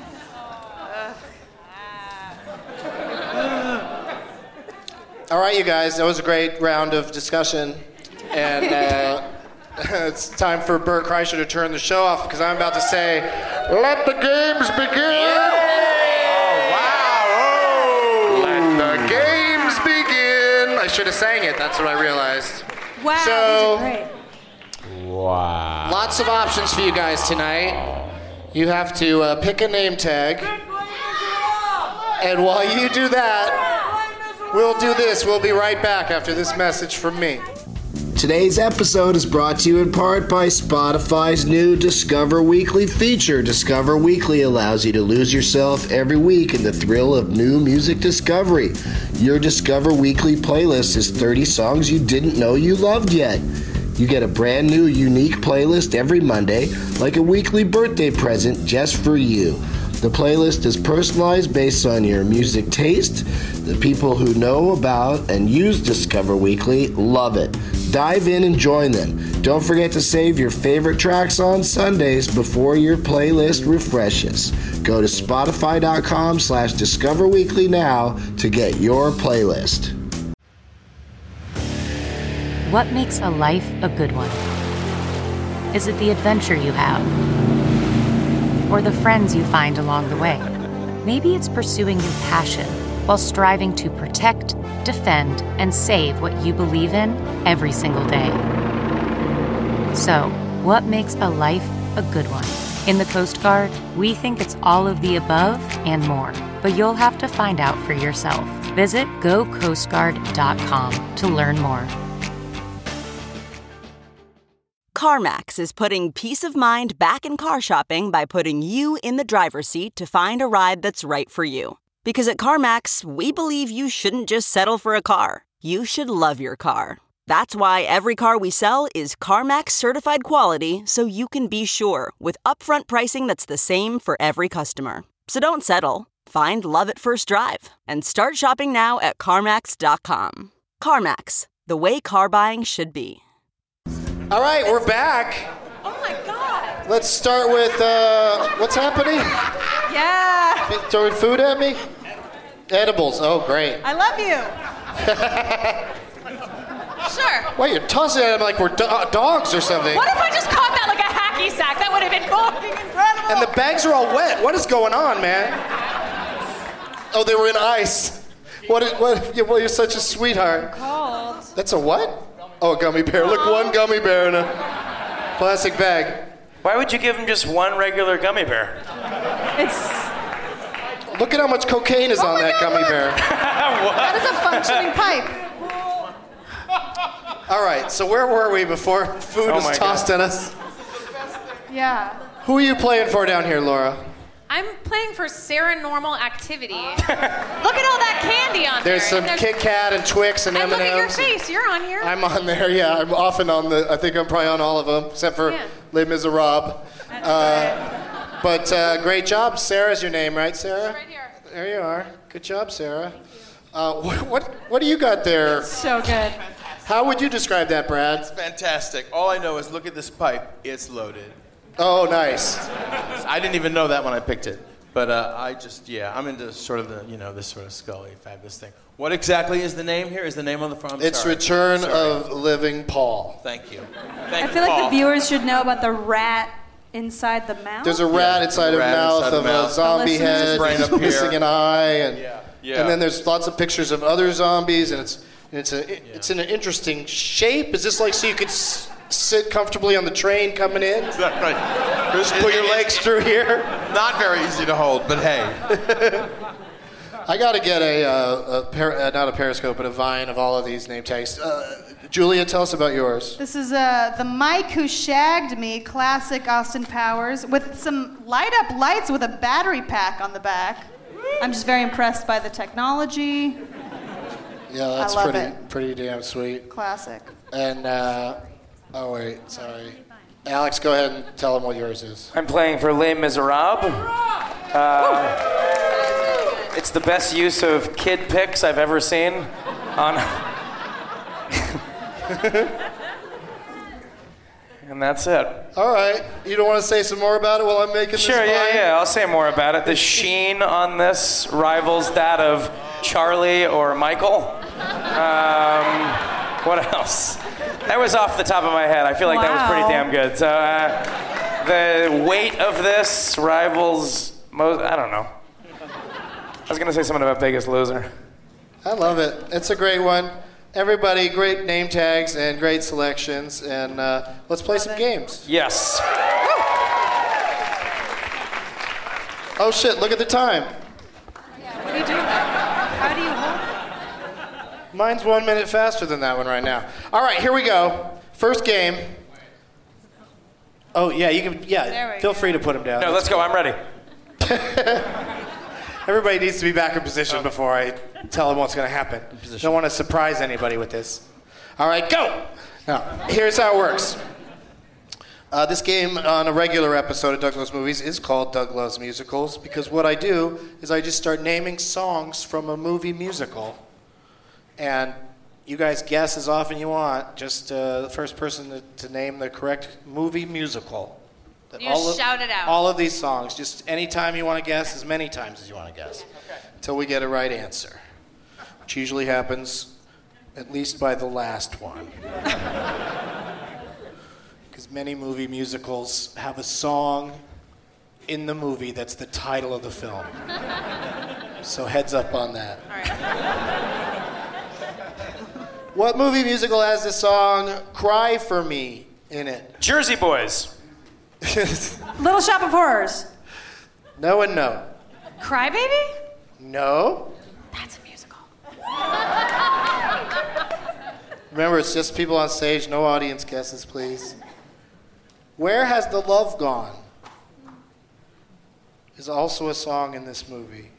All right, you guys, that was a great round of discussion. And it's time for Bert Kreischer to turn the show off because I'm about to say, let the games begin! Let the games begin! I should have sang it, that's what I realized. Wow, So- these are great. Wow. Lots of options for you guys tonight. You have to pick a name tag. And while you do that, we'll do this. We'll be right back after this message from me. Today's episode is brought to you in part by Spotify's new Discover Weekly feature. Discover Weekly allows you to lose yourself every week in the thrill of new music discovery. Your Discover Weekly playlist is 30 songs you didn't know you loved yet. You get a brand new, unique playlist every Monday, like a weekly birthday present just for you. The playlist is personalized based on your music taste. The people who know about and use Discover Weekly love it. Dive in and join them. Don't forget to save your favorite tracks on Sundays before your playlist refreshes. Go to Spotify.com/DiscoverWeekly now to get your playlist. What makes a life a good one? Is it the adventure you have? Or the friends you find along the way? Maybe it's pursuing your passion while striving to protect, defend, and save what you believe in every single day. So, what makes a life a good one? In the Coast Guard, we think it's all of the above and more, but you'll have to find out for yourself. Visit GoCoastGuard.com to learn more. CarMax is putting peace of mind back in car shopping by putting you in the driver's seat to find a ride that's right for you. Because at CarMax, we believe you shouldn't just settle for a car. You should love your car. That's why every car we sell is CarMax certified quality, so you can be sure with upfront pricing that's the same for every customer. So don't settle. Find love at first drive and start shopping now at CarMax.com. CarMax, the way car buying should be. All right, we're back. Oh my God. Let's start with, what's happening? Yeah. Throwing food at me? Edibles, oh great. I love you. Sure. Why, you're tossing at them like we're dogs or something. What if I just caught that like a hacky sack? That would have been fucking incredible. And the bags are all wet. What is going on, man? Oh, they were in ice. You're such a sweetheart. Cold. That's a what? Oh, a gummy bear. Look, one gummy bear in a plastic bag. Why would you give him just one regular gummy bear? Look at how much cocaine is on that gummy bear. That is a functioning pipe. All right, so where were we before food was tossed at us? Yeah. Who are you playing for down here, Laura? I'm playing for Sarah Normal Activity. Look at all that candy on There's there. some Kit Kat and Twix and M&Ms. Look at your face. You're on here. I'm on there, yeah. I'm often on I think I'm probably on all of them, except for Les Miserables. But great job. Sarah's your name, right, Sarah? Right here. There you are. Good job, Sarah. What do you got there? So good. How would you describe that, Brad? It's fantastic. All I know is look at this pipe. It's loaded. Oh, nice. I didn't even know that when I picked it. But I'm into sort of this sort of Scully, fabulous thing. What exactly is the name here? Is the name on the front? It's Return of Living Paul. Thank you. I feel like the viewers should know about the rat inside the mouth. There's a rat inside the mouth of a zombie head, missing an eye, and then there's lots of pictures of other zombies, and it's in an interesting shape. Is this like so you could sit comfortably on the train coming in? Right. Just put your legs through here. Not very easy to hold, but hey. I got to get not a Periscope, but a Vine of all of these name tags. Julia, tell us about yours. This is the Mike Who Shagged Me, classic Austin Powers, with some light-up lights with a battery pack on the back. I'm just very impressed by the technology. Yeah, that's I love pretty damn sweet. Classic. And, oh wait, sorry. Alex, go ahead and tell them what yours is. I'm playing for Les Miserables. It's the best use of kid pics I've ever seen on... And that's it. All right. You don't want to say some more about it while I'm making this Sure, yeah. I'll say more about it. The sheen on this rivals that of Charlie or Michael. What else? That was off the top of my head. I feel like that was pretty damn good. So the weight of this rivals most... I don't know. I was going to say something about Biggest Loser. I love it. It's a great one. Everybody, great name tags and great selections, and let's play some games. Yes. Oh shit, look at the time. What do you do? How do you hold? Mine's 1 minute faster than that one right now. All right, here we go. First game. Oh yeah, you can, feel free to put them down. No, let's go, I'm ready. Everybody needs to be back in position before I tell them what's going to happen. Don't want to surprise anybody with this. All right, go! Now, here's how it works. This game on a regular episode of Doug Loves Movies is called Doug Loves Musicals because what I do is I just start naming songs from a movie musical. And you guys guess as often you want, just the first person to name the correct movie musical. You shout it out. All of these songs, just any time you want to guess, as many times as you want to guess, until we get a right answer, which usually happens at least by the last one. Because many movie musicals have a song in the movie that's the title of the film. So heads up on that. All right. What movie musical has the song Cry For Me in it? Jersey Boys. Little Shop of Horrors. No and no. Crybaby? No. That's a musical. Remember, it's just people on stage, no audience guesses, please. Where Has the Love Gone is also a song in this movie.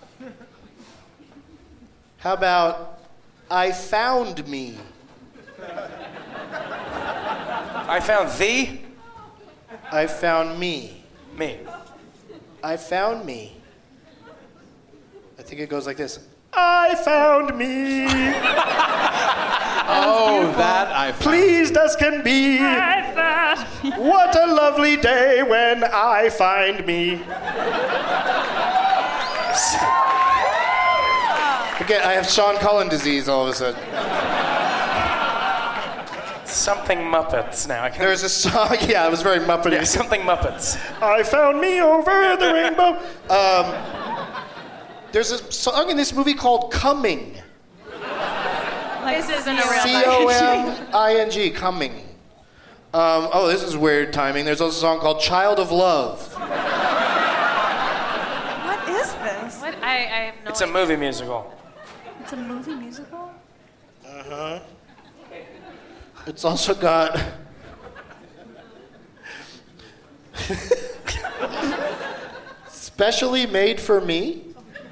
How about I Found Me? I found thee? I found me. Me. I found me. I think it goes like this. I found me. Oh, that I found. Pleased as can be. I found me. What a lovely day when I find me. Again, I have Sean Cullen disease all of a sudden. Something Muppets now. There's a song, yeah, it was very Muppety. Yeah, something Muppets. I found me over the rainbow. There's a song in this movie called Coming. This isn't a real C-O-M-I-N-G, Coming. Oh, this is weird timing. There's also a song called Child of Love. What is this? What? I have no It's a idea. movie musical. It's a movie musical? Uh-huh. It's also got... Specially Made for Me.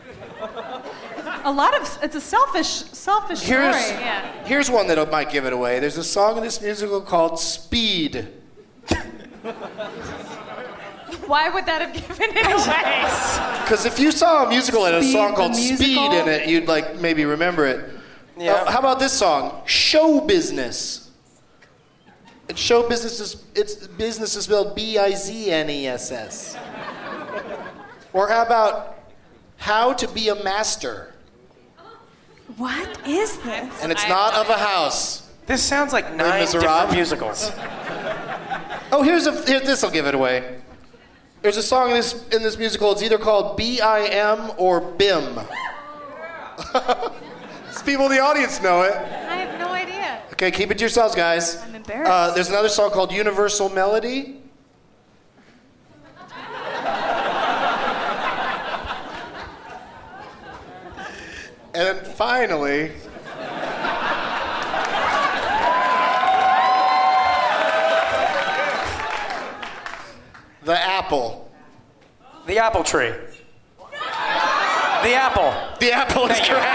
It's a selfish story. Here's one that might give it away. There's a song in this musical called Speed. Why would that have given it away? Because if you saw a musical and a Speed, song called the Speed musical? in it, you'd like maybe remember it. Yeah. How about this song? Show Business. And show business business is spelled B-I-Z-N-E-S-S. Or how about How to Be a Master? What is this? And it's not of a house. This sounds like 9 Miserables? different musicals. Oh, this will give it away. There's a song in this musical. It's either called B-I-M or BIM. These people in the audience know it. I have no idea. Okay, keep it to yourselves, guys. I'm embarrassed. There's another song called Universal Melody. And then finally... The Apple. The apple tree. The apple. The apple is correct.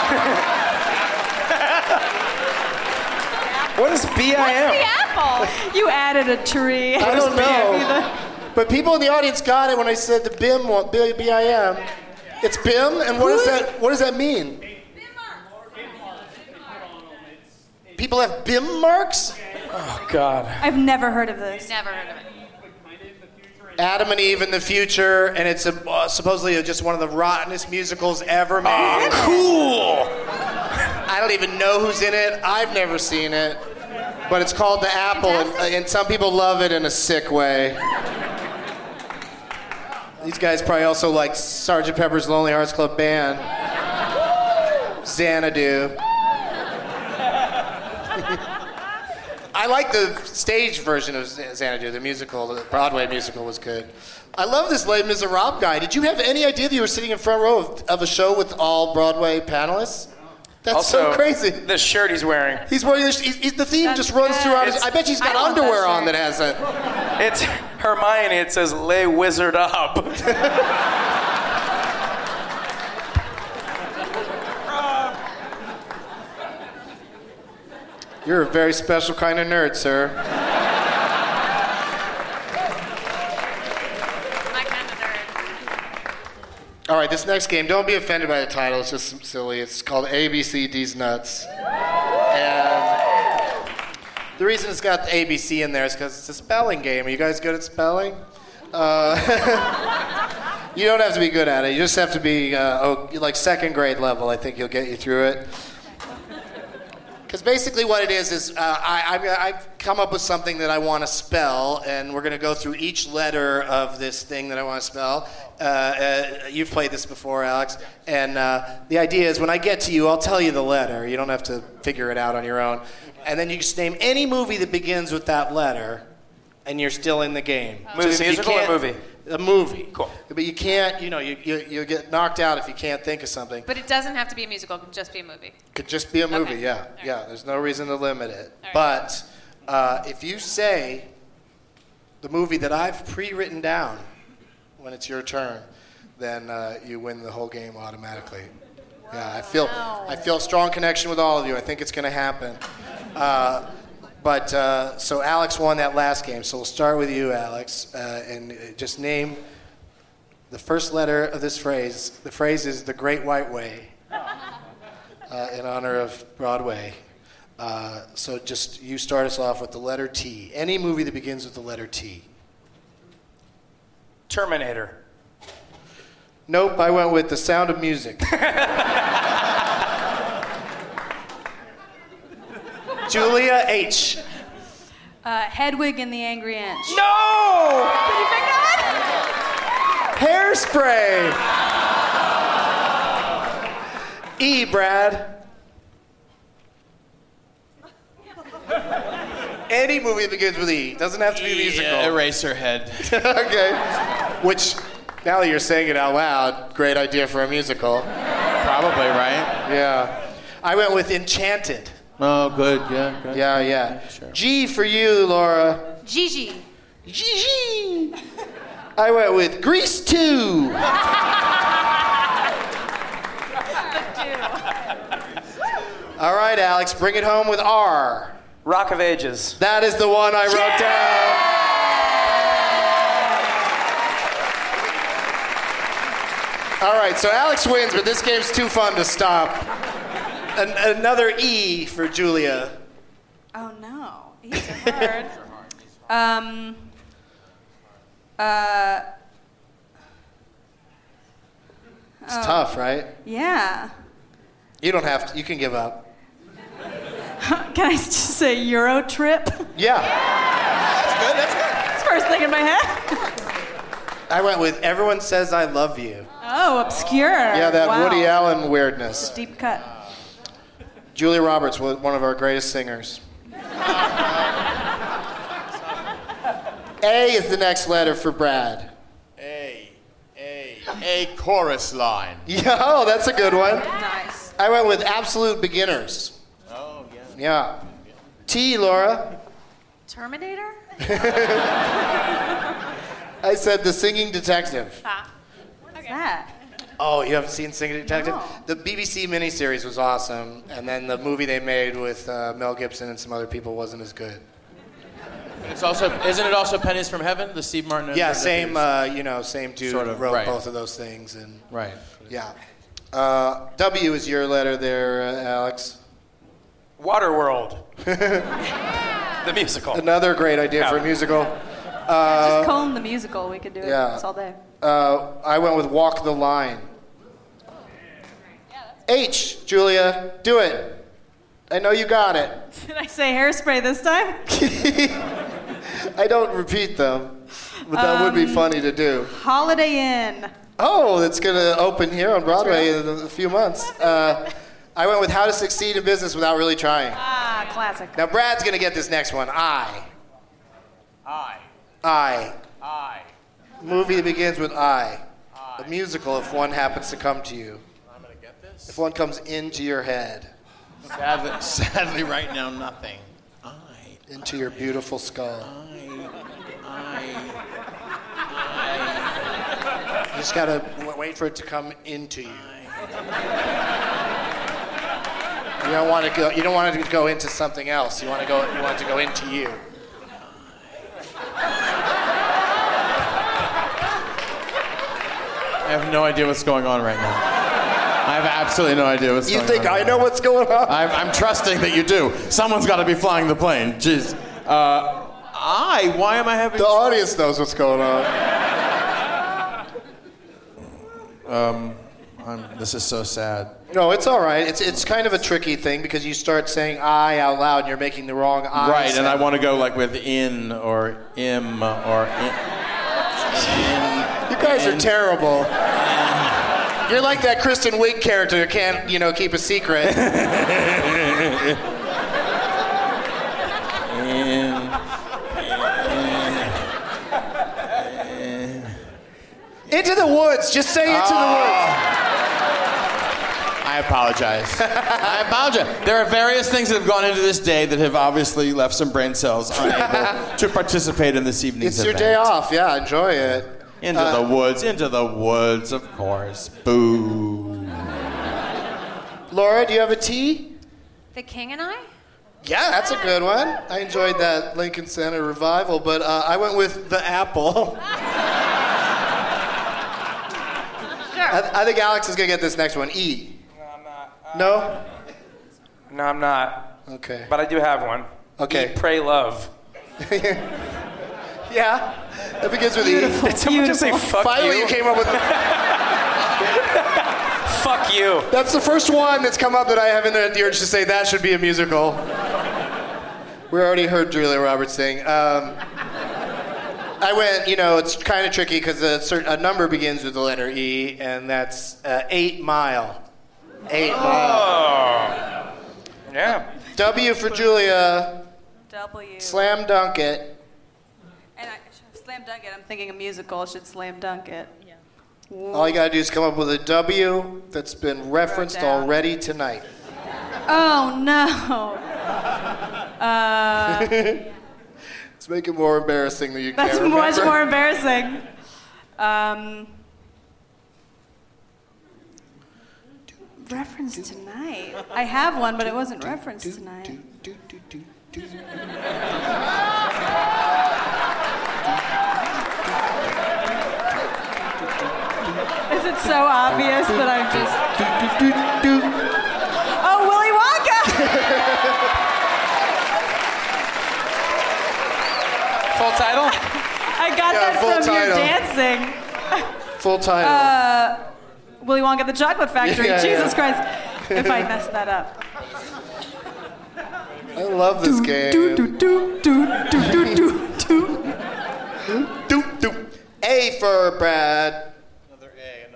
What is B-I-M? The apple. You added a tree. I don't know. But people in the audience got it when I said the BIM one, B-I-M. It's BIM, and what does that mean? People have BIM marks? Oh, God. I've never heard of this. Never heard of it. Adam and Eve in the future, and it's supposedly just one of the rottenest musicals ever made. Oh, cool! I don't even know who's in it. I've never seen it. But it's called The Apple, and some people love it in a sick way. These guys probably also like Sgt. Pepper's Lonely Hearts Club Band. Xanadu. I like the stage version of Xanadu, the musical. The Broadway musical was good. I love this Les Miserables guy. Did you have any idea that you were sitting in front row of a show with all Broadway panelists? That's Also, so crazy. The shirt he's wearing. He's wearing this. The theme just runs throughout his. I bet he's got underwear on that has it. It's Hermione. It says, "Lay wizard up." You're a very special kind of nerd, sir. My kind of nerd. All right, this next game, don't be offended by the title. It's just silly. It's called ABCD's Nuts. And the reason it's got the ABC in there is because it's a spelling game. Are you guys good at spelling? You don't have to be good at it. You just have to be like second grade level. I think you'll get you through it. Because basically what it is I've come up with something that I want to spell, and we're going to go through each letter of this thing that I want to spell. You've played this before, Alex. And the idea is when I get to you, I'll tell you the letter. You don't have to figure it out on your own. And then you just name any movie that begins with that letter, and you're still in the game. Movie, musical, or movie? A movie. Cool. But you can't, you get knocked out if you can't think of something. But it doesn't have to be a musical. It can just be a movie. Could just be a movie, Okay. yeah. All right. Yeah, there's no reason to limit it. All right. But if you say the movie that I've pre-written down when it's your turn, then you win the whole game automatically. Yeah, I feel a strong connection with all of you. I think it's going to happen. So Alex won that last game. So we'll start with you, Alex, and just name the first letter of this phrase. The phrase is the Great White Way, in honor of Broadway. So just you start us off with the letter T. Any movie that begins with the letter T. Terminator. Nope, I went with The Sound of Music. Julia H. Hedwig and the Angry Inch. No! Did you pick that Hairspray. E, Brad. Any movie that begins with E. Doesn't have to be musical. Eraserhead. Okay. Which, now that you're saying it out loud, great idea for a musical. Probably, right? Yeah. I went with Enchanted. Oh, good. Yeah, good. Yeah. Sure. G for you, Laura. Gigi. Gigi. I went with Grease 2. All right, Alex, bring it home with R. Rock of Ages. That is the one I wrote down. All right, so Alex wins, but this game's too fun to stop. Another E for Julia. Oh no, E's are hard. It's tough, right? Yeah. You don't have to. You can give up. Can I just say Euro trip? Yeah. That's good. That's the first thing in my head. I went with Everyone Says I Love You. Oh, obscure. Yeah, that wow. Woody Allen weirdness. Deep cut. Julia Roberts was one of our greatest singers. A is the next letter for Brad. A chorus line. Yeah, oh, that's a good one. Nice. I went with Absolute Beginners. Oh, yeah. Yeah. T, Laura. Terminator? I said The Singing Detective. What's that? Oh, you haven't seen Singing Detective? No. The BBC miniseries was awesome, and then the movie they made with Mel Gibson and some other people wasn't as good. Isn't it also Pennies from Heaven, the Steve Martin? Yeah, same dude Sort of, wrote right. both of those things, and Right. yeah. W is your letter there, Alex. Waterworld. The musical. Another great idea for a musical. Just call him the musical. We could do it. yeah. It's all day. I went with Walk the Line. H, Julia, do it. I know you got it. Did I say Hairspray this time? I don't repeat them, but that would be funny to do. Holiday Inn. Oh, it's going to open here on Broadway in a few months. I went with How to Succeed in Business Without Really Trying. Ah, classic. Now, Brad's going to get this next one. I. Movie that begins with I. A musical if one happens to come to you. I'm going to get this. If one comes into your head. Sadly, right now, nothing. Into your beautiful skull. You just gotta wait for it to come into you. You don't want to go. You don't want it to go into something else. You want it to go into you. I have no idea what's going on right now. I have absolutely no idea what's going on. You think I know what's going on? I'm trusting that you do. Someone's got to be flying the plane. Jeez. Why am I having... The audience knows what's going on. This is so sad. No, it's all right. It's kind of a tricky thing because you start saying I out loud and you're making the wrong I Right, sound. and I want to go like with in or im or in. You guys are terrible. You're like that Kristen Wiig character who can't, keep a secret. Into the woods. Just say into the woods. I I apologize. I apologize. There are various things that have gone into this day that have obviously left some brain cells unable to participate in this evening's It's your event. day off. Yeah, enjoy it. Into the woods, of course. Boo. Laura, do you have a tea? The King and I? Yeah, that's a good one. I enjoyed that Lincoln Center revival, but I went with the apple. I think Alex is going to get this next one. E. No, I'm not. No? No, I'm not. Okay. But I do have one. Okay. Eat, pray, love. Yeah. That begins with Beautiful. E. Did someone just say fuck Finally, you came up with... Fuck you. That's the first one that's come up that I haven't had the urge to say that should be a musical. We already heard Julia Roberts sing. I went, it's kind of tricky because a number begins with the letter E, and that's 8 Mile. 8 Mile. Yeah. W for Julia. W. Slam dunk it. And slam dunk it. I'm thinking a musical. I should slam dunk it. Yeah. All you gotta do is come up with a W that's been referenced already tonight. Oh no. Let's make it more embarrassing than you can That's remember. much more embarrassing. Reference tonight. I have one, but it wasn't referenced tonight. Is it so obvious that I'm just... Oh, Willy Wonka! Full title? I got that full from title. your dancing. Full title. Willy Wonka the Chocolate Factory. Yeah, Jesus yeah. Christ. If I messed that up. I love this game. A for Brad. Another A.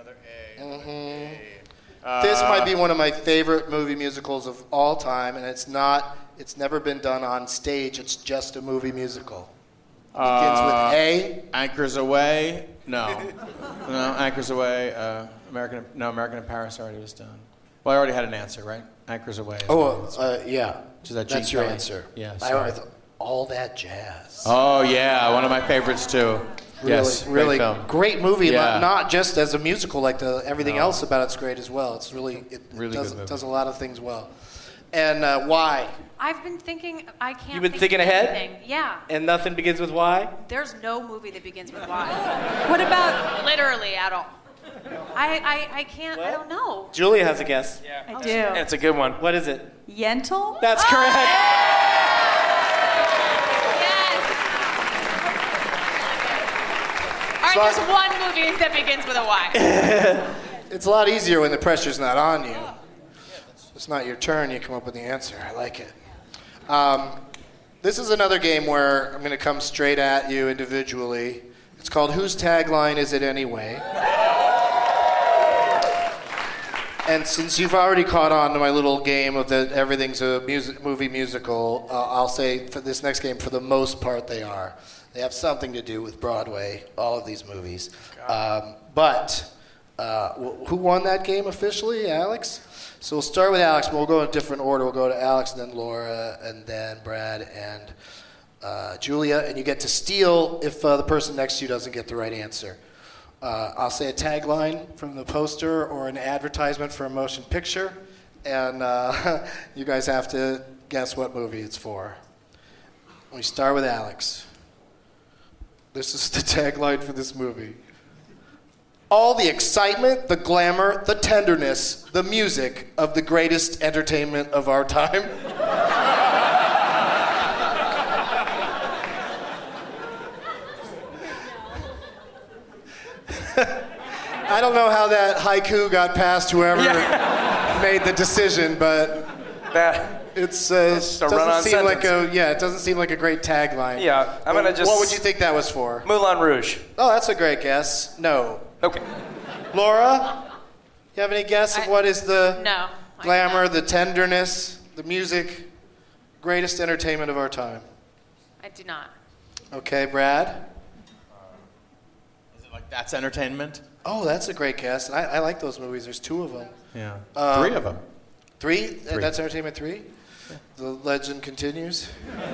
This might be one of my favorite movie musicals of all time, and it's never been done on stage. It's just a movie musical. Begins with A. Anchors Away. No, Anchors Away. American in Paris already was done. Well, I already had an answer, right? Anchors Away. Yeah. Which is that That's Gene your Kelly. answer. Yeah. I went with All That Jazz. Oh yeah, one of my favorites too. Yes, really great film. great movie. Yeah. Not just as a musical, like everything else about it's great as well. It's really Really does, good movie. does a lot of things well. And why? I've been thinking, I can't You've been think thinking of ahead? anything. Yeah. And nothing begins with Y? There's no movie that begins with Y. What about... Literally at all. I can't, I don't know. Julia has a guess. I do. It's a good one. What is it? Yentl? That's correct. All right, there's one movie that begins with a Y. It's a lot easier when the pressure's not on you. It's not your turn, you come up with the answer. I like it. This is another game where I'm going to come straight at you individually. It's called Whose Tagline Is It Anyway? And since you've already caught on to my little game of that everything's a movie musical, I'll say for this next game, for the most part, they are. They have something to do with Broadway, all of these movies. But who won that game officially? Alex? So we'll start with Alex, but we'll go in a different order. We'll go to Alex, and then Laura, and then Brad, and Julia. And you get to steal if the person next to you doesn't get the right answer. I'll say a tagline from the poster or an advertisement for a motion picture, and you guys have to guess what movie it's for. We start with Alex. This is the tagline for this movie. All the excitement, the glamour, the tenderness, the music of the greatest entertainment of our time. I don't know how that haiku got past whoever made the decision, but it doesn't seem like it doesn't seem like a great tagline. Yeah, I'm gonna just. What would you think that was for? Moulin Rouge. Oh, that's a great guess. No. Okay. Laura, you have any guess of what is the No. glamour, the tenderness, the music, greatest entertainment of our time? I do not. Okay, Brad. Is it like That's Entertainment? Oh, that's a great cast. I like those movies. There's 2 of them. Yeah. 3 of them. 3? 3. That's Entertainment 3? Yeah. The legend continues.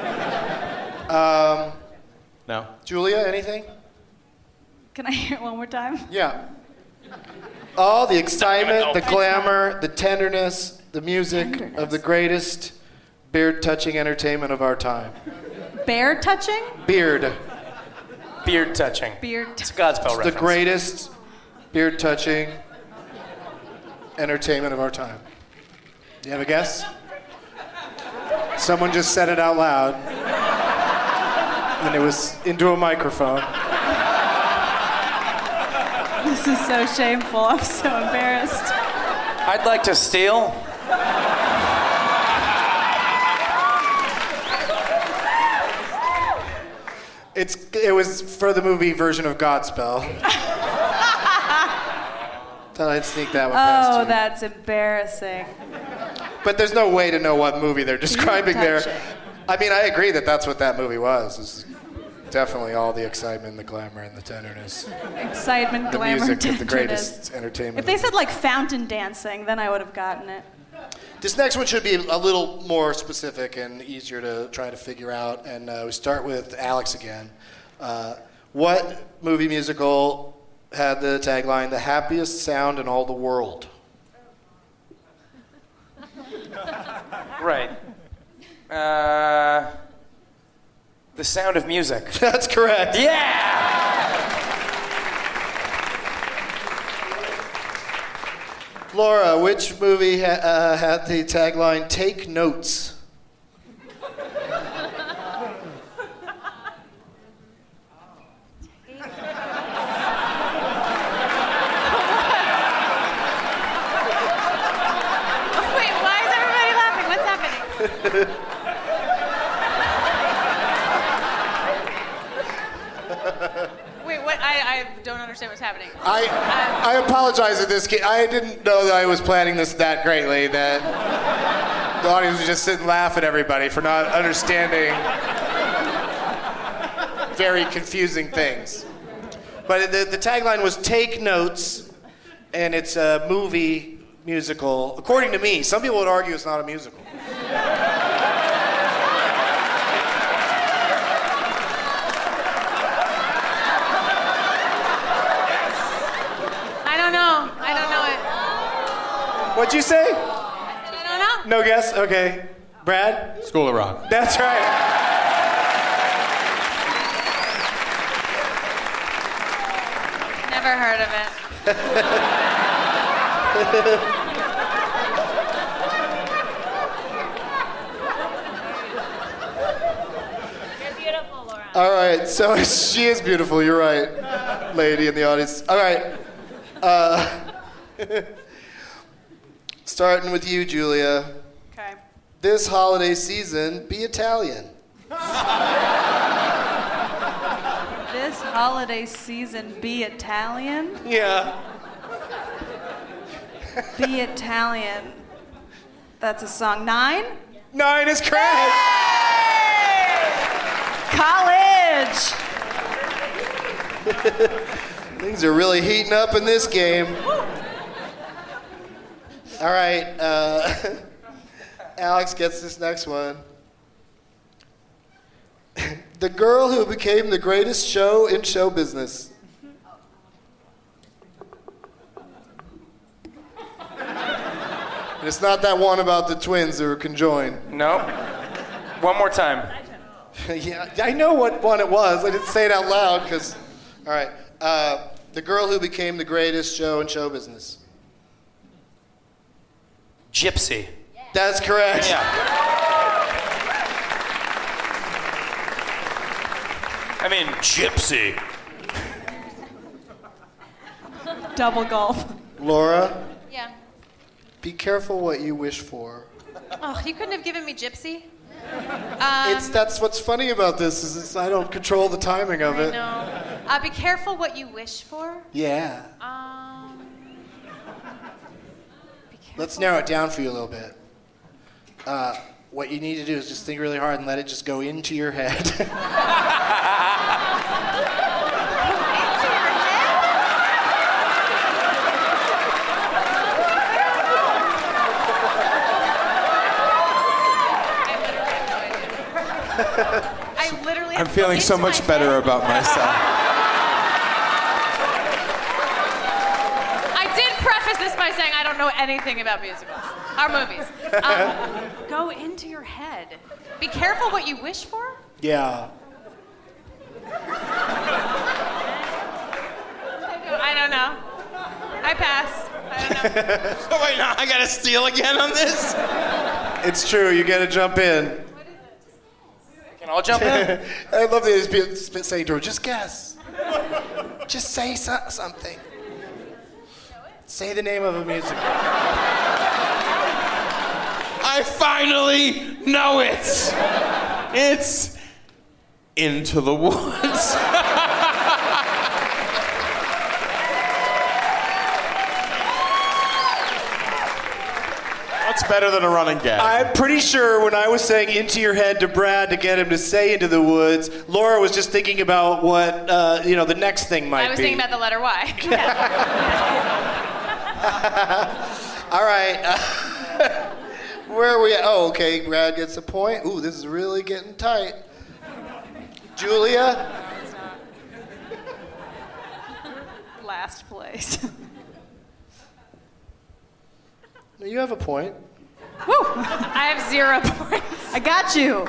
No. Julia, anything? Can I hear it one more time? Yeah. Oh, the excitement, the glamour, the tenderness, the music of the greatest beard-touching entertainment of our time. Bear touching? Beard. Beard touching. Beard. It's a Godspell It's reference. the greatest beard-touching entertainment of our time. Do you have a guess? Someone just said it out loud. And it was into a microphone. This is so shameful. I'm so embarrassed. I'd like to steal. It was for the movie version of Godspell. Thought I'd sneak that one past you. Oh, that's embarrassing. But there's no way to know what movie they're describing there. Touching. I mean, I agree that that's what that movie was. It's definitely all the excitement, the glamour, and the tenderness. Excitement, The glamour, music of the tenderness. greatest entertainment. If they said like fountain dancing, then I would have gotten it. This next one should be a little more specific and easier to try to figure out. And we start with Alex again. What movie musical had the tagline, "The happiest sound in all the world"? Right. The Sound of Music. That's correct. Yeah! Laura, which movie had the tagline, "Take notes"? Wait, why is everybody laughing? What's happening? Wait, what? I don't understand what's happening. I apologize at this. I didn't know that I was planning this that greatly, that the audience would just sit and laugh at everybody for not understanding very confusing things. But the tagline was "Take notes," and it's a movie musical. According to me, some people would argue it's not a musical. I don't know it. What'd you say? I don't know. No guess? Okay. Brad? School of Rock. That's right. Never heard of it. You're beautiful, Laura. All right, so she is beautiful, you're right, lady in the audience. All right. Starting with you, Julia. Okay. This holiday season, be Italian. This holiday season, be Italian? Yeah. Be Italian. That's a song. 9? 9 is correct. College! Things are really heating up in this game. All right, Alex gets this next one. The girl who became the greatest show in show business. And it's not that one about the twins who were conjoined. No. One more time. Yeah, I know what one it was. I didn't say it out loud because. All right. The girl who became the greatest show in show business. Gypsy. That's correct. Yeah. I mean, Gypsy. Double gulp. Laura, Yeah. be careful what you wish for. Oh, you couldn't have given me Gypsy? That's what's funny about this is I don't control the timing of it. No. Be careful what you wish for. Yeah. Let's narrow it down for you a little bit. What you need to do is just think really hard and let it just go into your head. I'm feeling so much better about myself. I did preface this by saying I don't know anything about musicals or movies. Go into your head. Be careful what you wish for. Yeah. I don't know. I pass. I don't know. Oh, wait, now I gotta steal again on this? It's true. You got to jump in. Can I jump in? I love these people saying to her, just guess. Just say something. Say the name of a musical. I finally know it. It's Into the Woods. What's better than a running gag? I'm pretty sure when I was saying Into Your Head to Brad to get him to say Into the Woods, Laura was just thinking about what, the next thing might be. I was thinking about the letter Y. All right. Where are we at? Oh, okay. Brad gets a point. Ooh, this is really getting tight. Julia? Last place. You have a point. Woo! I have 0 points. I got you.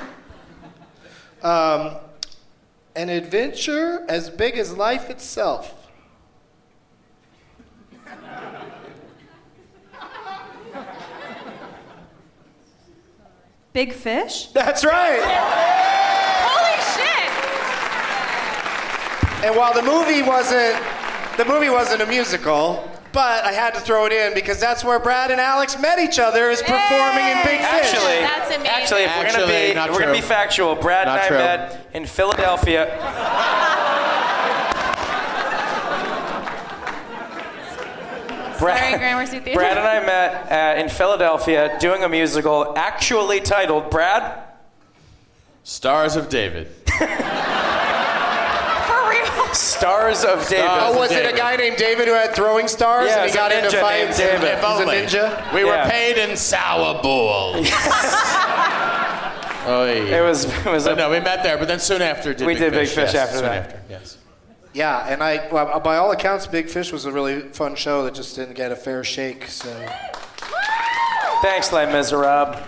An adventure as big as life itself. Big Fish? That's right. Holy shit! And while the movie wasn't a musical, but I had to throw it in because that's where Brad and Alex met each other, is performing in Big Fish. That's amazing. Actually, if we're gonna be factual, Brad and I met in Philadelphia. Sorry, Gramercy Theater. Brad and I met in Philadelphia doing a musical actually titled, Brad? Stars of David. Stars of David. Oh, was it a guy named David who had throwing stars and he got into fights? David. If only. He's a ninja? We were paid in sour balls. It was no, we met there, but then soon after we did Big Fish yes, after soon that. After, yes. Yeah, and by all accounts, Big Fish was a really fun show that just didn't get a fair shake, so. Thanks, Les Miserables.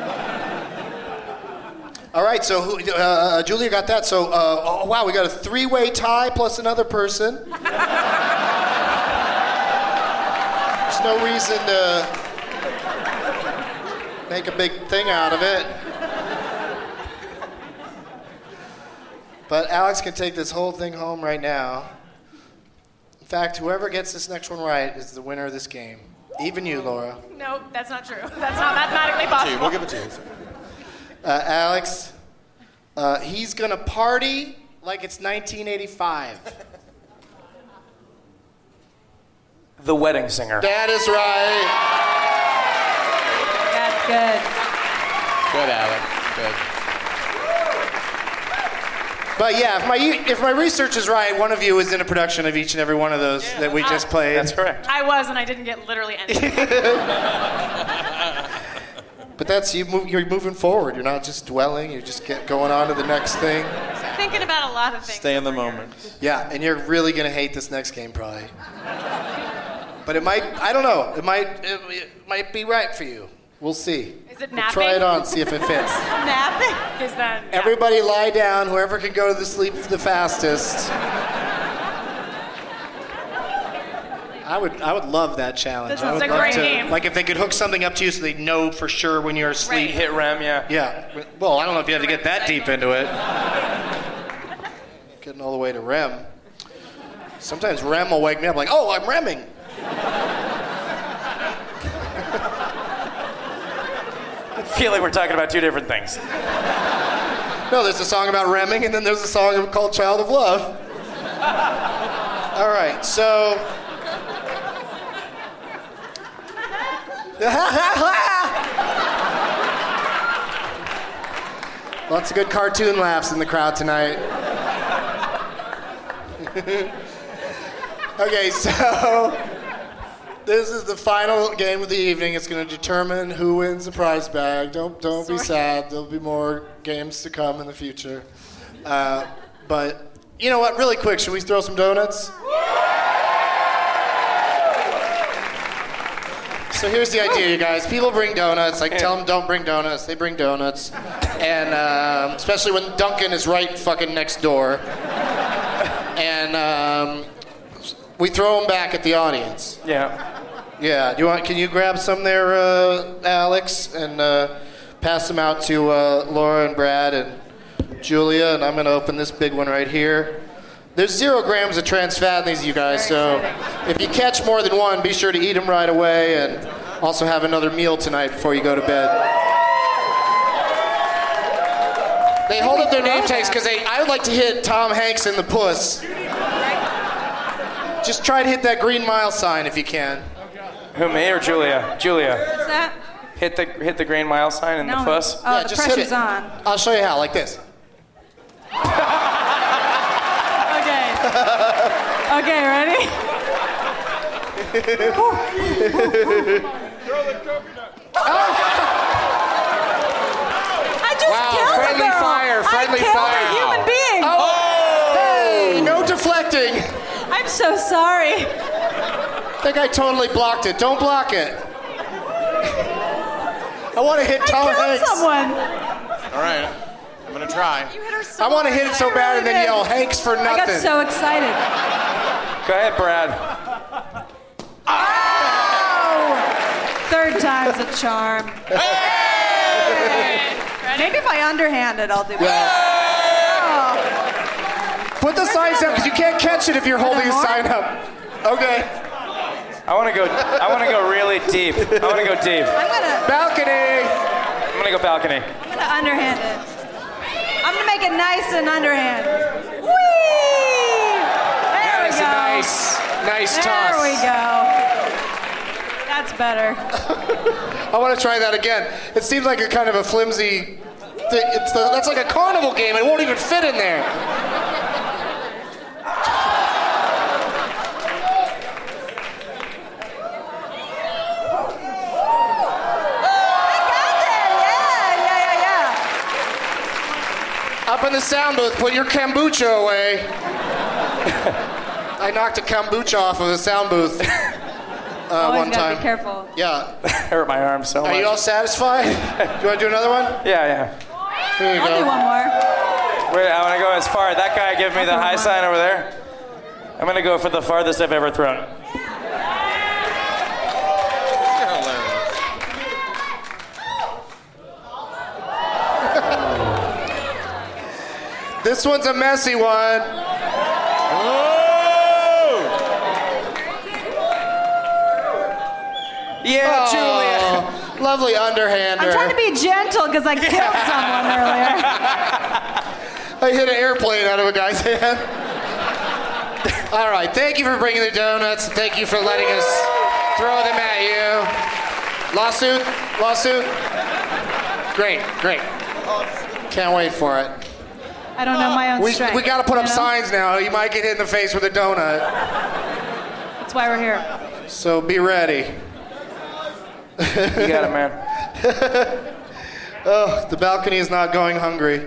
All right, so Julia got that. So, oh wow, we got a 3-way tie plus another person. There's no reason to make a big thing out of it. But Alex can take this whole thing home right now. In fact, whoever gets this next one right is the winner of this game. Even you, Laura. No, that's not true. That's not mathematically possible. We'll give it to you. Alex, he's gonna party like it's 1985. The Wedding Singer. That is right. That's good. Good, Alex. Good. But yeah, if my research is right, one of you is in a production of each and every one of those that we just played. That's correct. I was, and I didn't get literally anything. But that's you're moving forward. You're not just dwelling. You just get going on to the next thing. Thinking about a lot of things. Stay in the moment. Yeah, and you're really gonna hate this next game probably. But it might. I don't know. It might be right for you. We'll see. Is it We'll napping? try it on. See if it fits. Napping? Is that Everybody lie down. Whoever can go to the sleep the fastest. I would love that challenge. This I is would a love great to, game. Like if they could hook something up to you so they'd know for sure when you're asleep. Hit REM, yeah. Yeah. Well, I don't know if you have to get that deep into it. Getting all the way to REM. Sometimes REM will wake me up like, oh, I'm REMing. I feel like we're talking about two different things. No, there's a song about REMing, and then there's a song called Child of Love. All right, so... Lots of good cartoon laughs in the crowd tonight. Okay, so... This is the final game of the evening. It's going to determine who wins the prize bag. Don't be sad. There'll be more games to come in the future. But you know what? Really quick, should we throw some donuts? So here's the idea, you guys. People bring donuts. I tell them don't bring donuts. They bring donuts. And especially when Dunkin' is right fucking next door. And we throw them back at the audience. Yeah. Yeah. Can you grab some there, Alex, and pass them out to Laura and Brad and Julia, and I'm going to open this big one right here. There's 0 grams of trans fat in these, you guys, so if you catch more than one, be sure to eat them right away and also have another meal tonight before you go to bed. They hold up their name tags because I would like to hit Tom Hanks in the puss. Just try to hit that Green Mile sign if you can. Who, me or Julia? Julia. What's that? Hit the Green Mile sign in the puss? Oh, Yeah, the just hit pressure's it. on. I'll show you how, like this. Okay, ready? I just killed friendly a girl. fire, friendly I killed fire. a human being. Hey, no deflecting. I'm so sorry. I think I totally blocked it. Don't block it. I want to hit Tom I killed Hanks. someone. All right, I'm gonna try. You hit her so I want to hit it so hard. bad and then yell Hanks for nothing. I got so excited. Go ahead, Brad. Oh! Third time's a charm. Maybe if I underhand it, I'll do better. Oh. Put the signs up because you can't catch it if you're holding a sign up. Okay. I want to go really deep. I want to go deep. Balcony. I'm going to go balcony. I'm gonna underhand it. I'm gonna make it nice and underhand. Whee! There we go. Nice toss. There we go. That's better. I want to try that again. It seems like a kind of a flimsy thing. That's like a carnival game. It won't even fit in there. Up in the sound booth, put your kombucha away. I knocked a kombucha off of the sound booth Always one gotta time. be careful. Yeah. Hurt my arm so much. Are you all satisfied? Do you want to do another one? Yeah. Here you I'll go. do one more. Wait, I want to go as far. That guy gave me the high sign over there. I'm going to go for the farthest I've ever thrown. This one's a messy one. Yeah, Julia. Lovely underhander. I'm trying to be gentle because I killed someone earlier. I hit an airplane out of a guy's hand. All right, thank you for bringing the donuts. Thank you for letting us throw them at you. Lawsuit? Great. Can't wait for it. I don't know my own strength. We got to put up you know? signs now. You might get hit in the face with a donut. That's why we're here. So be ready. You got it, man. Oh, the balcony is not going hungry.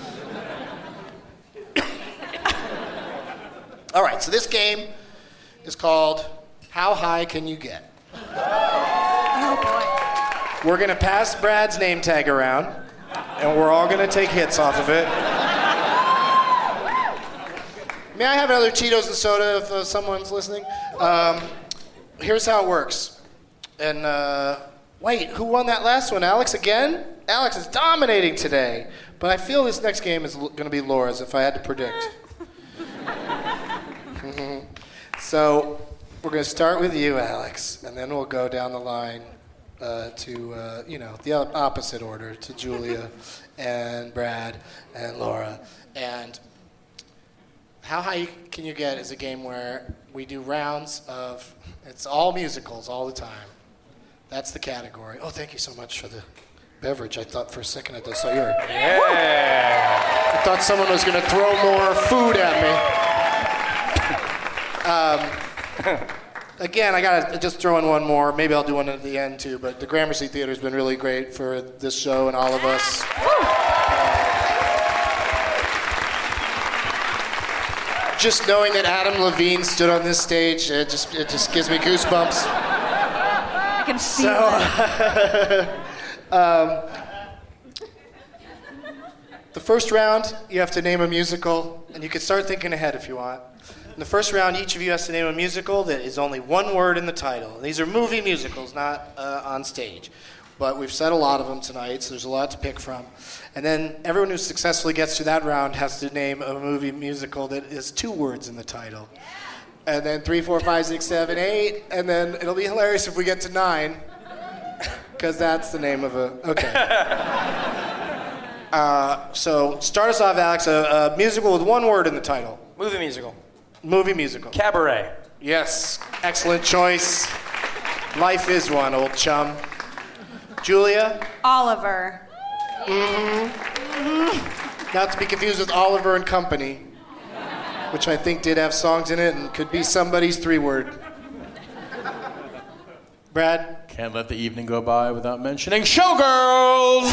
All right, so this game is called How High Can You Get? Oh boy. We're going to pass Brad's name tag around, and we're all going to take hits off of it. May I have another Cheetos and soda if someone's listening? Here's how it works. And wait, who won that last one? Alex again? Alex is dominating today. But I feel this next game is going to be Laura's if I had to predict. So we're going to start with you, Alex, and then we'll go down the line to the opposite order, to Julia and Brad and Laura. And How High Can You Get is a game where we do rounds of, it's all musicals all the time. That's the category. Oh, thank you so much for the beverage. I thought for a second I saw your. Yeah. I thought someone was going to throw more food at me. Again, I got to just throw in one more. Maybe I'll do one at the end too. But the Gramercy Theater has been really great for this show and all of us. Just knowing that Adam Levine stood on this stage, it just gives me goosebumps. I can feel The first round, you have to name a musical, and you can start thinking ahead if you want. In the first round, each of you has to name a musical that is only one word in the title. These are movie musicals, not on stage. But we've said a lot of them tonight, so there's a lot to pick from. And then everyone who successfully gets to that round has to name a movie musical that is 2 words in the title. And then 3, 4, 5, 6, 7, 8, and then it'll be hilarious if we get to 9, because that's the name of a... Okay. So start us off, Alex. A musical with 1 word in the title. Movie musical. Movie musical. Cabaret. Yes. Excellent choice. Life is one, old chum. Julia? Oliver. Not to be confused with Oliver and Company, which I think did have songs in it and could be somebody's 3-word. Brad? Can't let the evening go by without mentioning Showgirls!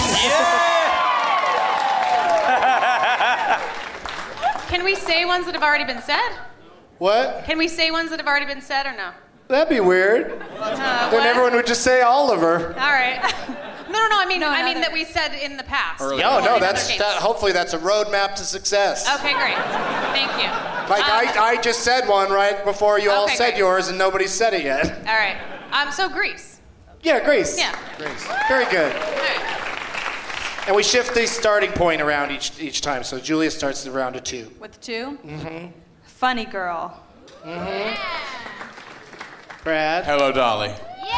Can we say ones that have already been said? What? Can we say ones that have already been said or no? That'd be weird. Then everyone would just say Oliver. All right. No. I mean that we said in the past. No, hopefully that's a roadmap to success. Okay, great. Thank you. Like I just said one right before you all said great. yours, and nobody said it yet. All right. So Grease. Yeah, Grease. Yeah. Grease. Very good. All right. And we shift the starting point around each time. So Julia starts the round of 2. With 2? Mm-hmm. Funny Girl. Mm-hmm. Brad. Hello, Dolly.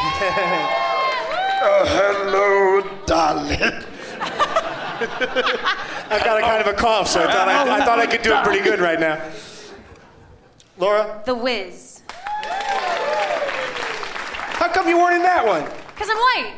Oh, hello, darling. I've got a kind of a cough, so I thought I could do it pretty good right now. Laura? The Wiz. How come you weren't in that one? Because I'm white.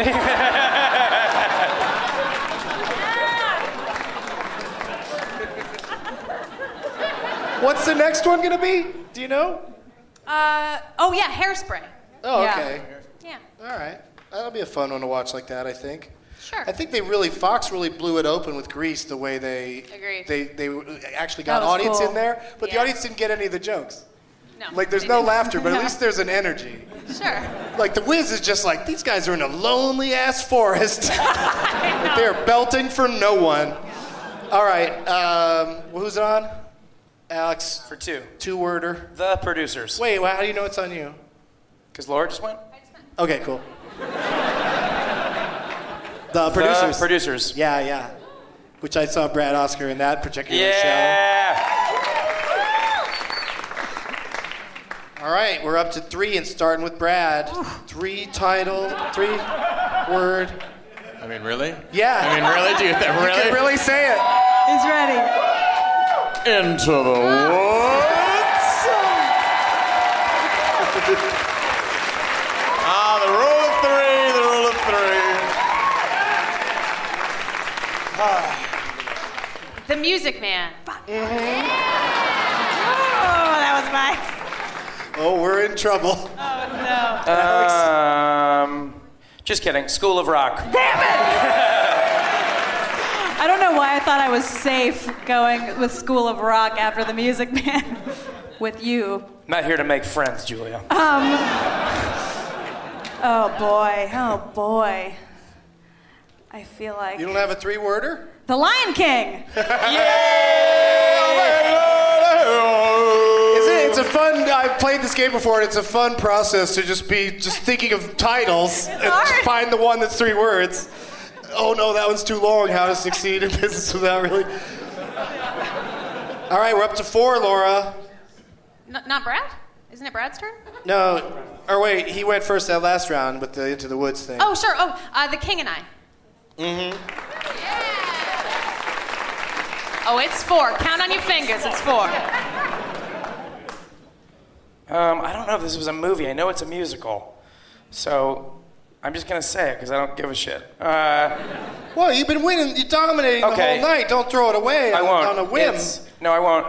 What's the next one gonna be? Do you know? Hairspray. Oh, okay. Yeah. All right. That'll be a fun one to watch like that, I think. Sure. I think Fox really blew it open with Grease the way they actually got That was audience cool. in there, but the audience didn't get any of the jokes. No. Like there's no laughter, but at least there's an energy. Sure. Like the Wiz is just like, these guys are in a lonely ass forest. They're belting for no one. All right, who's it on? Alex. For 2. 2-worder. The Producers. Wait, how do you know it's on you? Because Laura just went? Okay, cool. The Producers. The Producers. Yeah. Which I saw Brad Oscar in that particular show. Yeah. All right, we're up to 3 and starting with Brad. 3-word. I mean, really? Yeah. I mean, really? Do you really? You can really say it. He's ready. Into the woods. The rule of 3. The Music Man. Mm-hmm. Oh, that was mine. Oh, we're in trouble. Oh, no. Just kidding. School of Rock. Damn it! I don't know why I thought I was safe going with School of Rock after The Music Man with you. I'm not here to make friends, Julia. Oh boy. I feel like... You don't have a 3-worder? The Lion King! It's a fun, I've played this game before, and it's a fun process to just thinking of titles and find the one that's 3 words. Oh no, that one's too long. How to succeed in business without really... All right, we're up to 4, Laura. Not Brad? Isn't it Brad's turn? No, or wait, he went first that last round with the Into the Woods thing. Oh, sure. The King and I. Mm-hmm. Oh, it's 4. Count on your fingers. It's 4. I don't know if this was a movie. I know it's a musical. So I'm just going to say it because I don't give a shit. Well, you've been winning. You're dominating the whole night. Don't throw it away on a whim. No, I won't.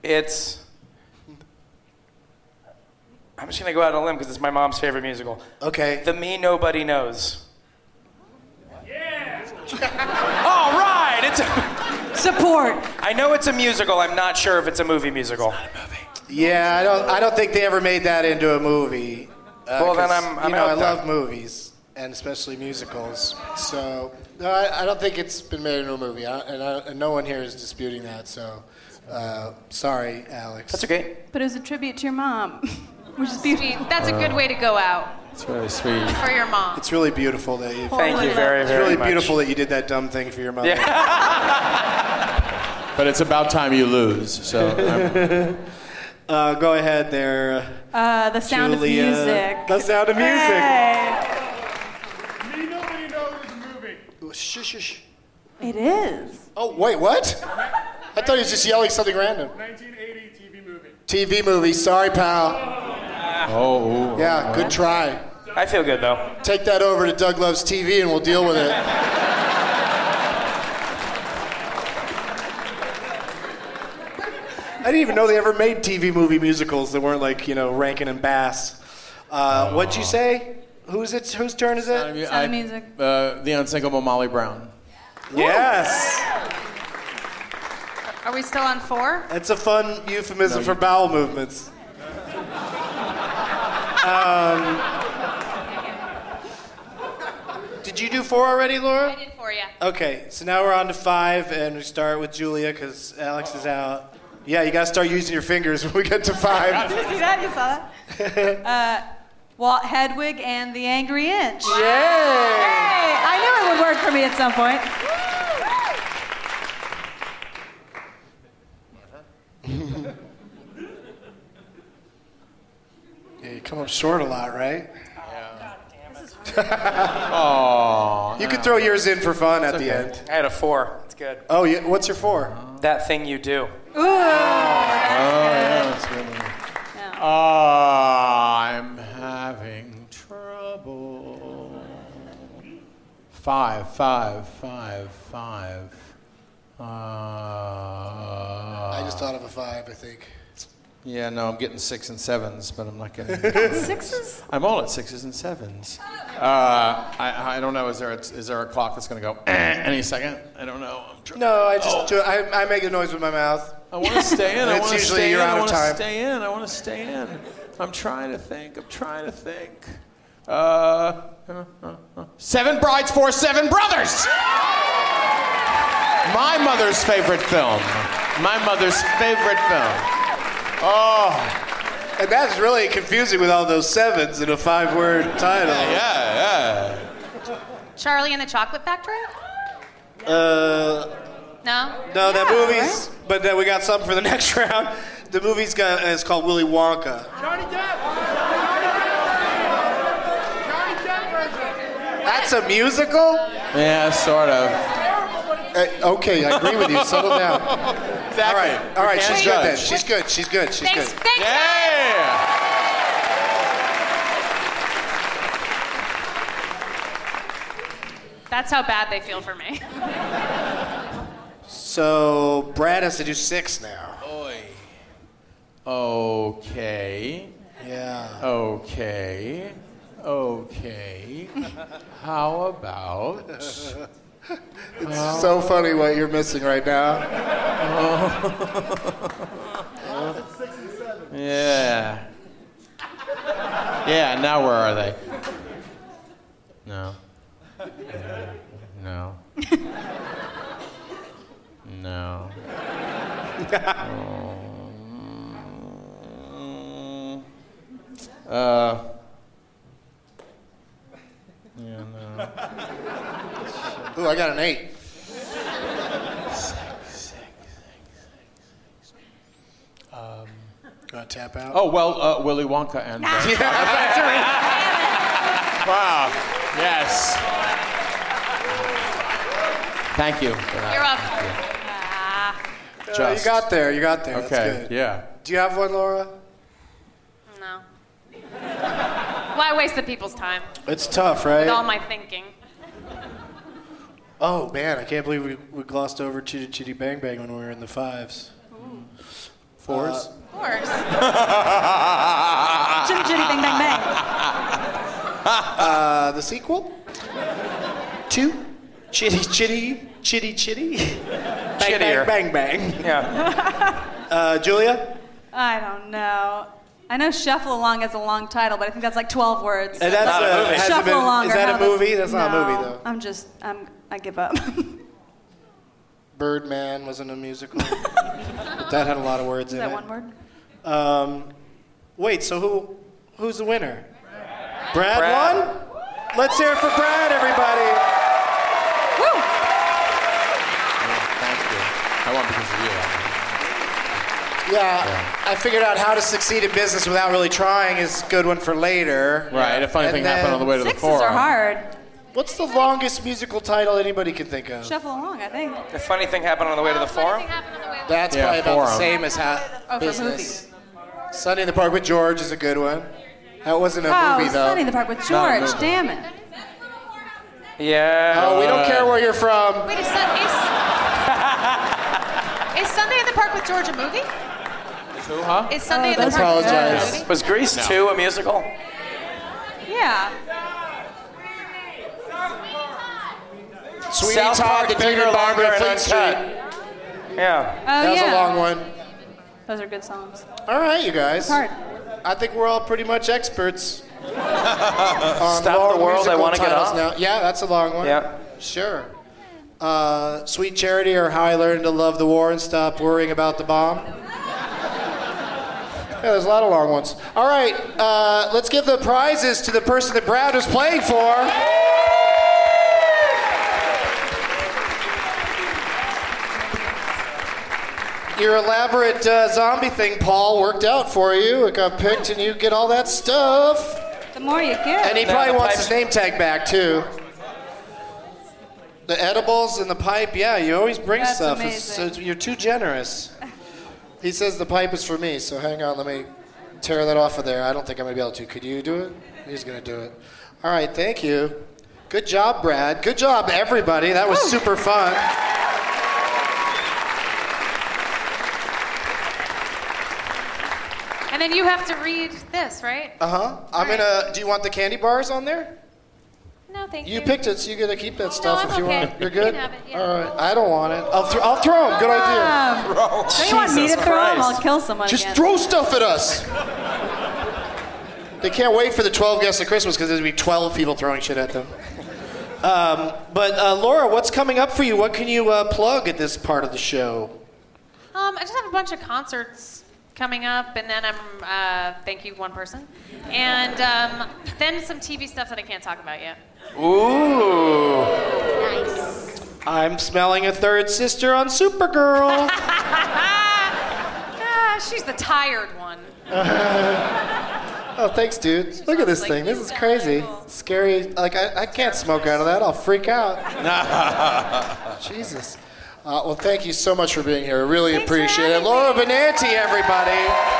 I'm just going to go out on a limb because it's my mom's favorite musical. Okay. The Me Nobody Knows. Yeah! All right! Support. I know it's a musical. I'm not sure if it's a movie musical. Yeah, I don't think they ever made that into a movie. Well, then 'cause, I'm I out love movies, and especially musicals. So, no, I don't think it's been made into a movie, and no one here is disputing that. So, sorry, Alex. That's okay. But it was a tribute to your mom, which is beautiful. That's a good way to go out It's really sweet. for your mom. It's really beautiful that you. Thank you very, It's very really much. beautiful that you did that dumb thing for your mother. Yeah. But it's about time you lose. So go ahead there. The Sound Julia. of Music. The Sound of Music. Hey. Nobody knows this movie. Shush. It is. Oh, wait, what? I thought he was just yelling something random. 1980 TV movie. TV movie. Sorry, pal. Oh. Yeah, good try. I feel good, though. Take that over to Doug Loves TV and we'll deal with it. I didn't even know they ever made TV movie musicals that weren't like, Rankin and Bass. What'd you say? Whose turn is it? Sound of Music. The unsinkable Molly Brown. Yes. Are we still on 4? That's a fun euphemism for bowel movements. Did you do 4 already, Laura? I did 4, yeah. Okay, so now we're on to 5, and we start with Julia because Alex is out. Yeah, you gotta start using your fingers when we get to 5. Did you see that? You saw that? Walt Hedwig and the Angry Inch. Yay! Hey, I knew it would work for me at some point. Yeah, you come up short a lot, right? Oh. You could throw yours in for fun at the end. I had a 4. It's good. Oh, yeah. What's your 4? That Thing You Do. Ooh, that's Yeah, good. that's good. I'm having trouble. 5. I just thought of a 5, I think. Yeah, no, I'm getting 6 and 7s, but I'm not getting. 6s? I'm all at 6s and 7s. I don't know. Is there a clock that's going to go any second? I don't know. No, I just I make a noise with my mouth. I want to stay in. And I it's want to usually stay you're in. out I of want to time. stay in. I want to stay in. I'm trying to think. 7 Brides for 7 Brothers. My mother's favorite film. Oh. And that's really confusing with all those 7s in a 5-word title. Yeah. Charlie and the Chocolate Factory? No, No? that movie's. But then we got something for the next round. The movie's it's called Willy Wonka. Johnny Depp. That's a musical? Yeah, sort of. Okay, I agree with you. Settle down. Exactly. All right. She's good then. Thanks. She's good. Yeah. That's how bad they feel for me. So Brad has to do 6 now. Okay. Yeah. Okay. How about? It's so funny what you're missing right now. Yeah. Yeah, now where are they? No. No. No. Yeah, no. Ooh, I got an 8. Gonna tap out? Oh, well, Willy Wonka and... Wow. Yes. Thank you for that. You're welcome. You got there. That's Okay, good. yeah. Do you have one, Laura? No. Why waste the people's time It's tough, right? with all my thinking? Oh, man, I can't believe we glossed over Chitty Chitty Bang Bang when we were in the 5s. 4s? Of course. Chitty Chitty Bang Bang Bang. The sequel? 2? Chitty Chitty, Chitty Chitty? Bang, chittier. bang, bang, bang. Yeah. Julia? I don't know. I know Shuffle Along has a long title, but I think that's like 12 words. And that's Not a movie. hasn't Shuffle been- Along. Is or that how a the- movie? That's not a No, movie, though. I give up. Birdman wasn't a musical. But that had a lot of words Is in that it. one word? Wait, so who's the winner? Brad Brad. won? Let's hear it for Brad, everybody. Woo! Thank you. I won because of you. Yeah, I figured out how to succeed in business without really trying is a good one for later. Right. A funny And thing happened on the way to the Sixes forum. are hard. What's the longest musical title anybody can think of? Shuffle Along, I think. The funny thing happened on the way to the forum. That's Yeah, probably about Forum. the same as for business. movies. Sunday in the Park with George is a good one. That wasn't a Oh, movie, though. Sunny in the Park with Not a George. movie. Damn it. Yeah. Oh, we don't care where you're from. Wait, is Sunday in the Park with George a movie? Who, huh? Is Sunday in the I Park with George a apologize. movie? Was Grease 2 a musical? Yeah. Sweetie South Todd, Park, the Bigger, Bigger, Longer, Longer, and Fleet Street. Uncut. Yeah. Oh, That was yeah. a long one. Those are good songs. All right, you guys. It's hard. I think we're all pretty much experts. on Stop long the World, I musical Wanna Get titles Off. now. Yeah, that's a long one. Yeah. Sure. Sweet Charity or How I Learned to Love the War and Stop Worrying About the Bomb. Yeah, there's a lot of long ones. All right, let's give the prizes to the person that Brad was playing for. Your elaborate zombie thing, Paul, worked out for you. It got picked, and you get all that stuff. The more you get. And he Now probably the wants pipes- his name tag back, too. The edibles and the pipe, yeah, you always bring That's stuff. amazing. You're too generous. He says the pipe is for me, so hang on, let me tear that off of there. I don't think I'm going to be able to. Could you do it? He's going to do it. All right, thank you. Good job, Brad. Good job, everybody. That was super fun. And then you have to read this, right? Do you want the candy bars on there? No, thank you. You picked it, so you get to keep that stuff I'm if you okay. want. You're You good? can have it, yeah. All right. I don't want it. I'll throw them. Good idea. Don't you want me to Jesus throw them? Christ. I'll kill someone Just again. throw stuff at us. They can't wait for the 12 guests of Christmas because there's going to be 12 people throwing shit at them. But Laura, what's coming up for you? What can you plug at this part of the show? I just have a bunch of concerts coming up, and then I'm, thank you, one person. And then some TV stuff that I can't talk about yet. Ooh. Nice. I'm smelling a third sister on Supergirl. She's the tired one. Oh, thanks, dude. Look at this thing. This is crazy. Scary. Like, I can't smoke out of that. I'll freak out. Jesus. Well, thank you so much for being here. I really appreciate it. Laura Benanti, everybody.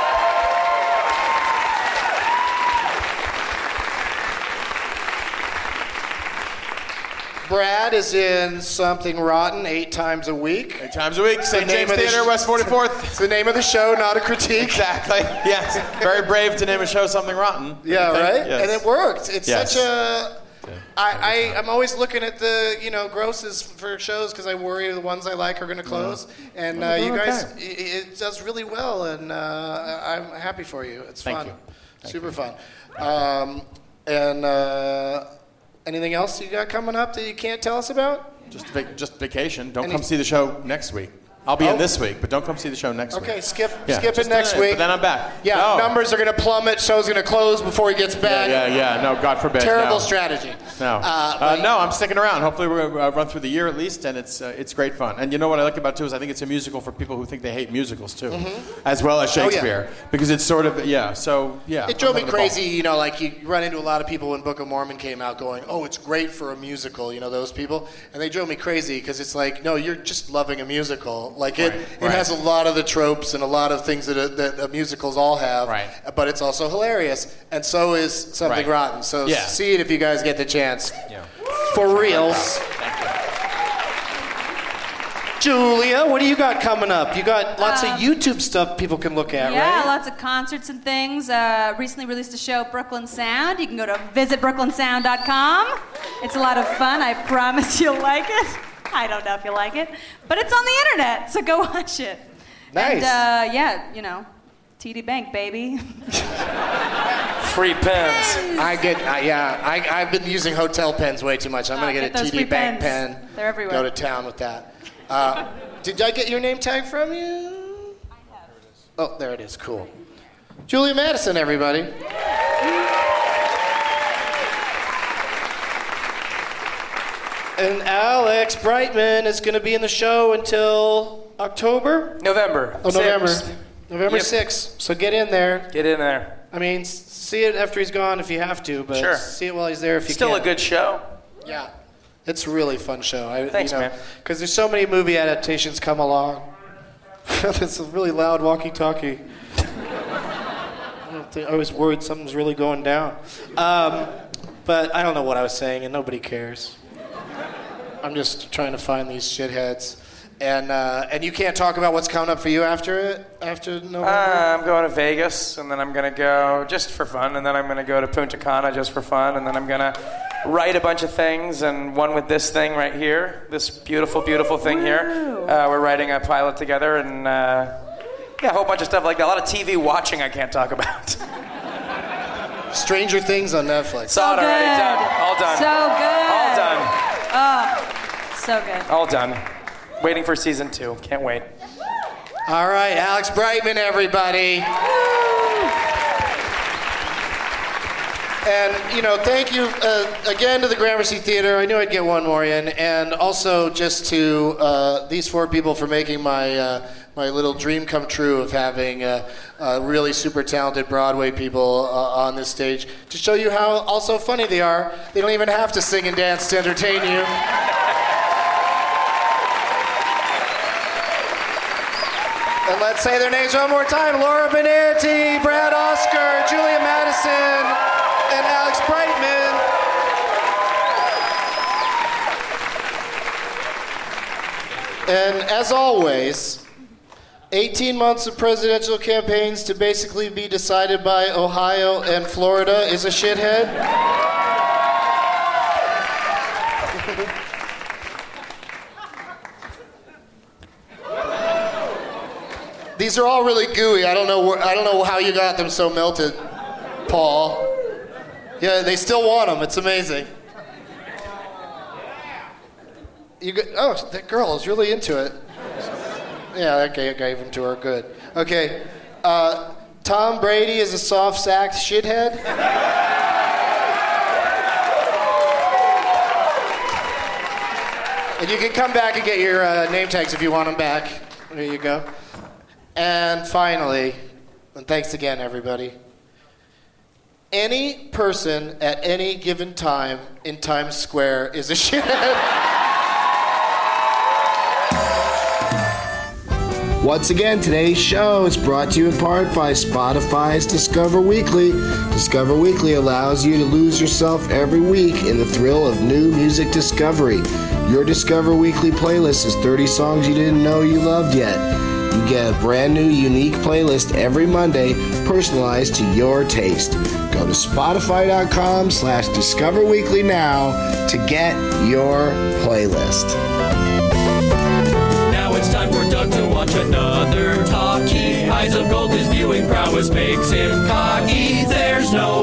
Brad is in Something Rotten 8 times a week. 8 times a week. St. James Theater, West 44th. It's the name of the show, not a critique. Exactly. Yes. Very brave to name a show Something Rotten. Yeah, right? Yes. And it worked. It's Yes. such a... I'm always looking at the, grosses for shows because I worry the ones I like are going to close. And you guys, it does really well, and I'm happy for you. It's Thank fun. you. Super fun. Anything else you got coming up that you can't tell us about? Just vacation. Don't come see the show next week. I'll be in this week, but don't come see the show next week. Okay, skip Yeah, it just next week. But then I'm back. Yeah, No. numbers are going to plummet. Show's going to close before he gets back. Yeah. No, God forbid. Terrible no. strategy. No. No, I'm sticking around. Hopefully we're going to run through the year at least, and it's great fun. And you know what I like about it, too, is I think it's a musical for people who think they hate musicals, too, as well as Shakespeare. Because it's sort of, so, yeah. It drove me I'm having a ball. crazy, like you run into a lot of people when Book of Mormon came out going, oh, it's great for a musical, those people. And they drove me crazy because it's like, no, you're just loving a musical. Like it has a lot of the tropes and a lot of things that musicals all have. Right. But it's also hilarious. And so is Something Right. Rotten. So Yeah. see it if you guys get the chance. Yeah. For reals. Thank you. Julia, what do you got coming up? You got lots of YouTube stuff people can look at, Yeah, right? lots of concerts and things. Recently released a show, Brooklyn Sound. You can go to visitbrooklynsound.com. It's a lot of fun. I promise you'll like it. I don't know if you like it, but it's on the internet, so go watch it. Nice. And yeah, you know, TD Bank, baby. Free pens. I've been using hotel pens way too much. I'm gonna get a those free TD Bank pens. pen. They're everywhere. Go to town with that. Did I get your name tag from you? I have. Oh, there it is. Cool. Julia Madison, everybody. And Alex Brightman is going to be in the show until October? November. Oh, November. 6th. November 6th. So get in there. Get in there. I mean, see it after he's gone if you have to, but Sure. see it while he's there if you Still can. a good show. Yeah. It's a really fun show. Thanks, man. Because there's so many movie adaptations come along. It's a really loud walkie-talkie. I was worried something's really going down. But I don't know what I was saying, and nobody cares. I'm just trying to find these shitheads. And you can't talk about what's coming up for you after November? I'm going to Vegas, and then I'm going to go just for fun, and then I'm going to go to Punta Cana just for fun, and then I'm going to write a bunch of things, and one with this thing right here, this beautiful, beautiful thing here. We're writing a pilot together, and a whole bunch of stuff like that. A lot of TV watching I can't talk about. Stranger Things on Netflix. Saw it already. Done. All done. So good. All done. Oh, so good. All done. Waiting for season 2. Can't wait. All right, Alex Brightman, everybody. And, thank you again to the Gramercy Theater. I knew I'd get one more in. And also just to these 4 people for making my little dream come true of having really super talented Broadway people on this stage to show you how also funny they are. They don't even have to sing and dance to entertain you. And let's say their names one more time. Laura Benanti, Brad Oscar, Julia Madison, and Alex Brightman. And as always, 18 months of presidential campaigns to basically be decided by Ohio and Florida is a shithead. These are all really gooey. I don't know how you got them so melted, Paul. Yeah, they still want them. It's amazing. That girl is really into it. Yeah, that guy gave them to her. Good. Okay. Tom Brady is a soft-sacked shithead. And you can come back and get your name tags if you want them back. There you go. And finally, and thanks again, everybody. Any person at any given time in Times Square is a shithead. Once again, today's show is brought to you in part by Spotify's Discover Weekly. Discover Weekly allows you to lose yourself every week in the thrill of new music discovery. Your Discover Weekly playlist is 30 songs you didn't know you loved yet. You get a brand new, unique playlist every Monday, personalized to your taste. Go to Spotify.com/DiscoverWeekly now to get your playlist. Now it's time for Doug to watch another talkie. Eyes of gold, his viewing prowess makes him cocky. There's no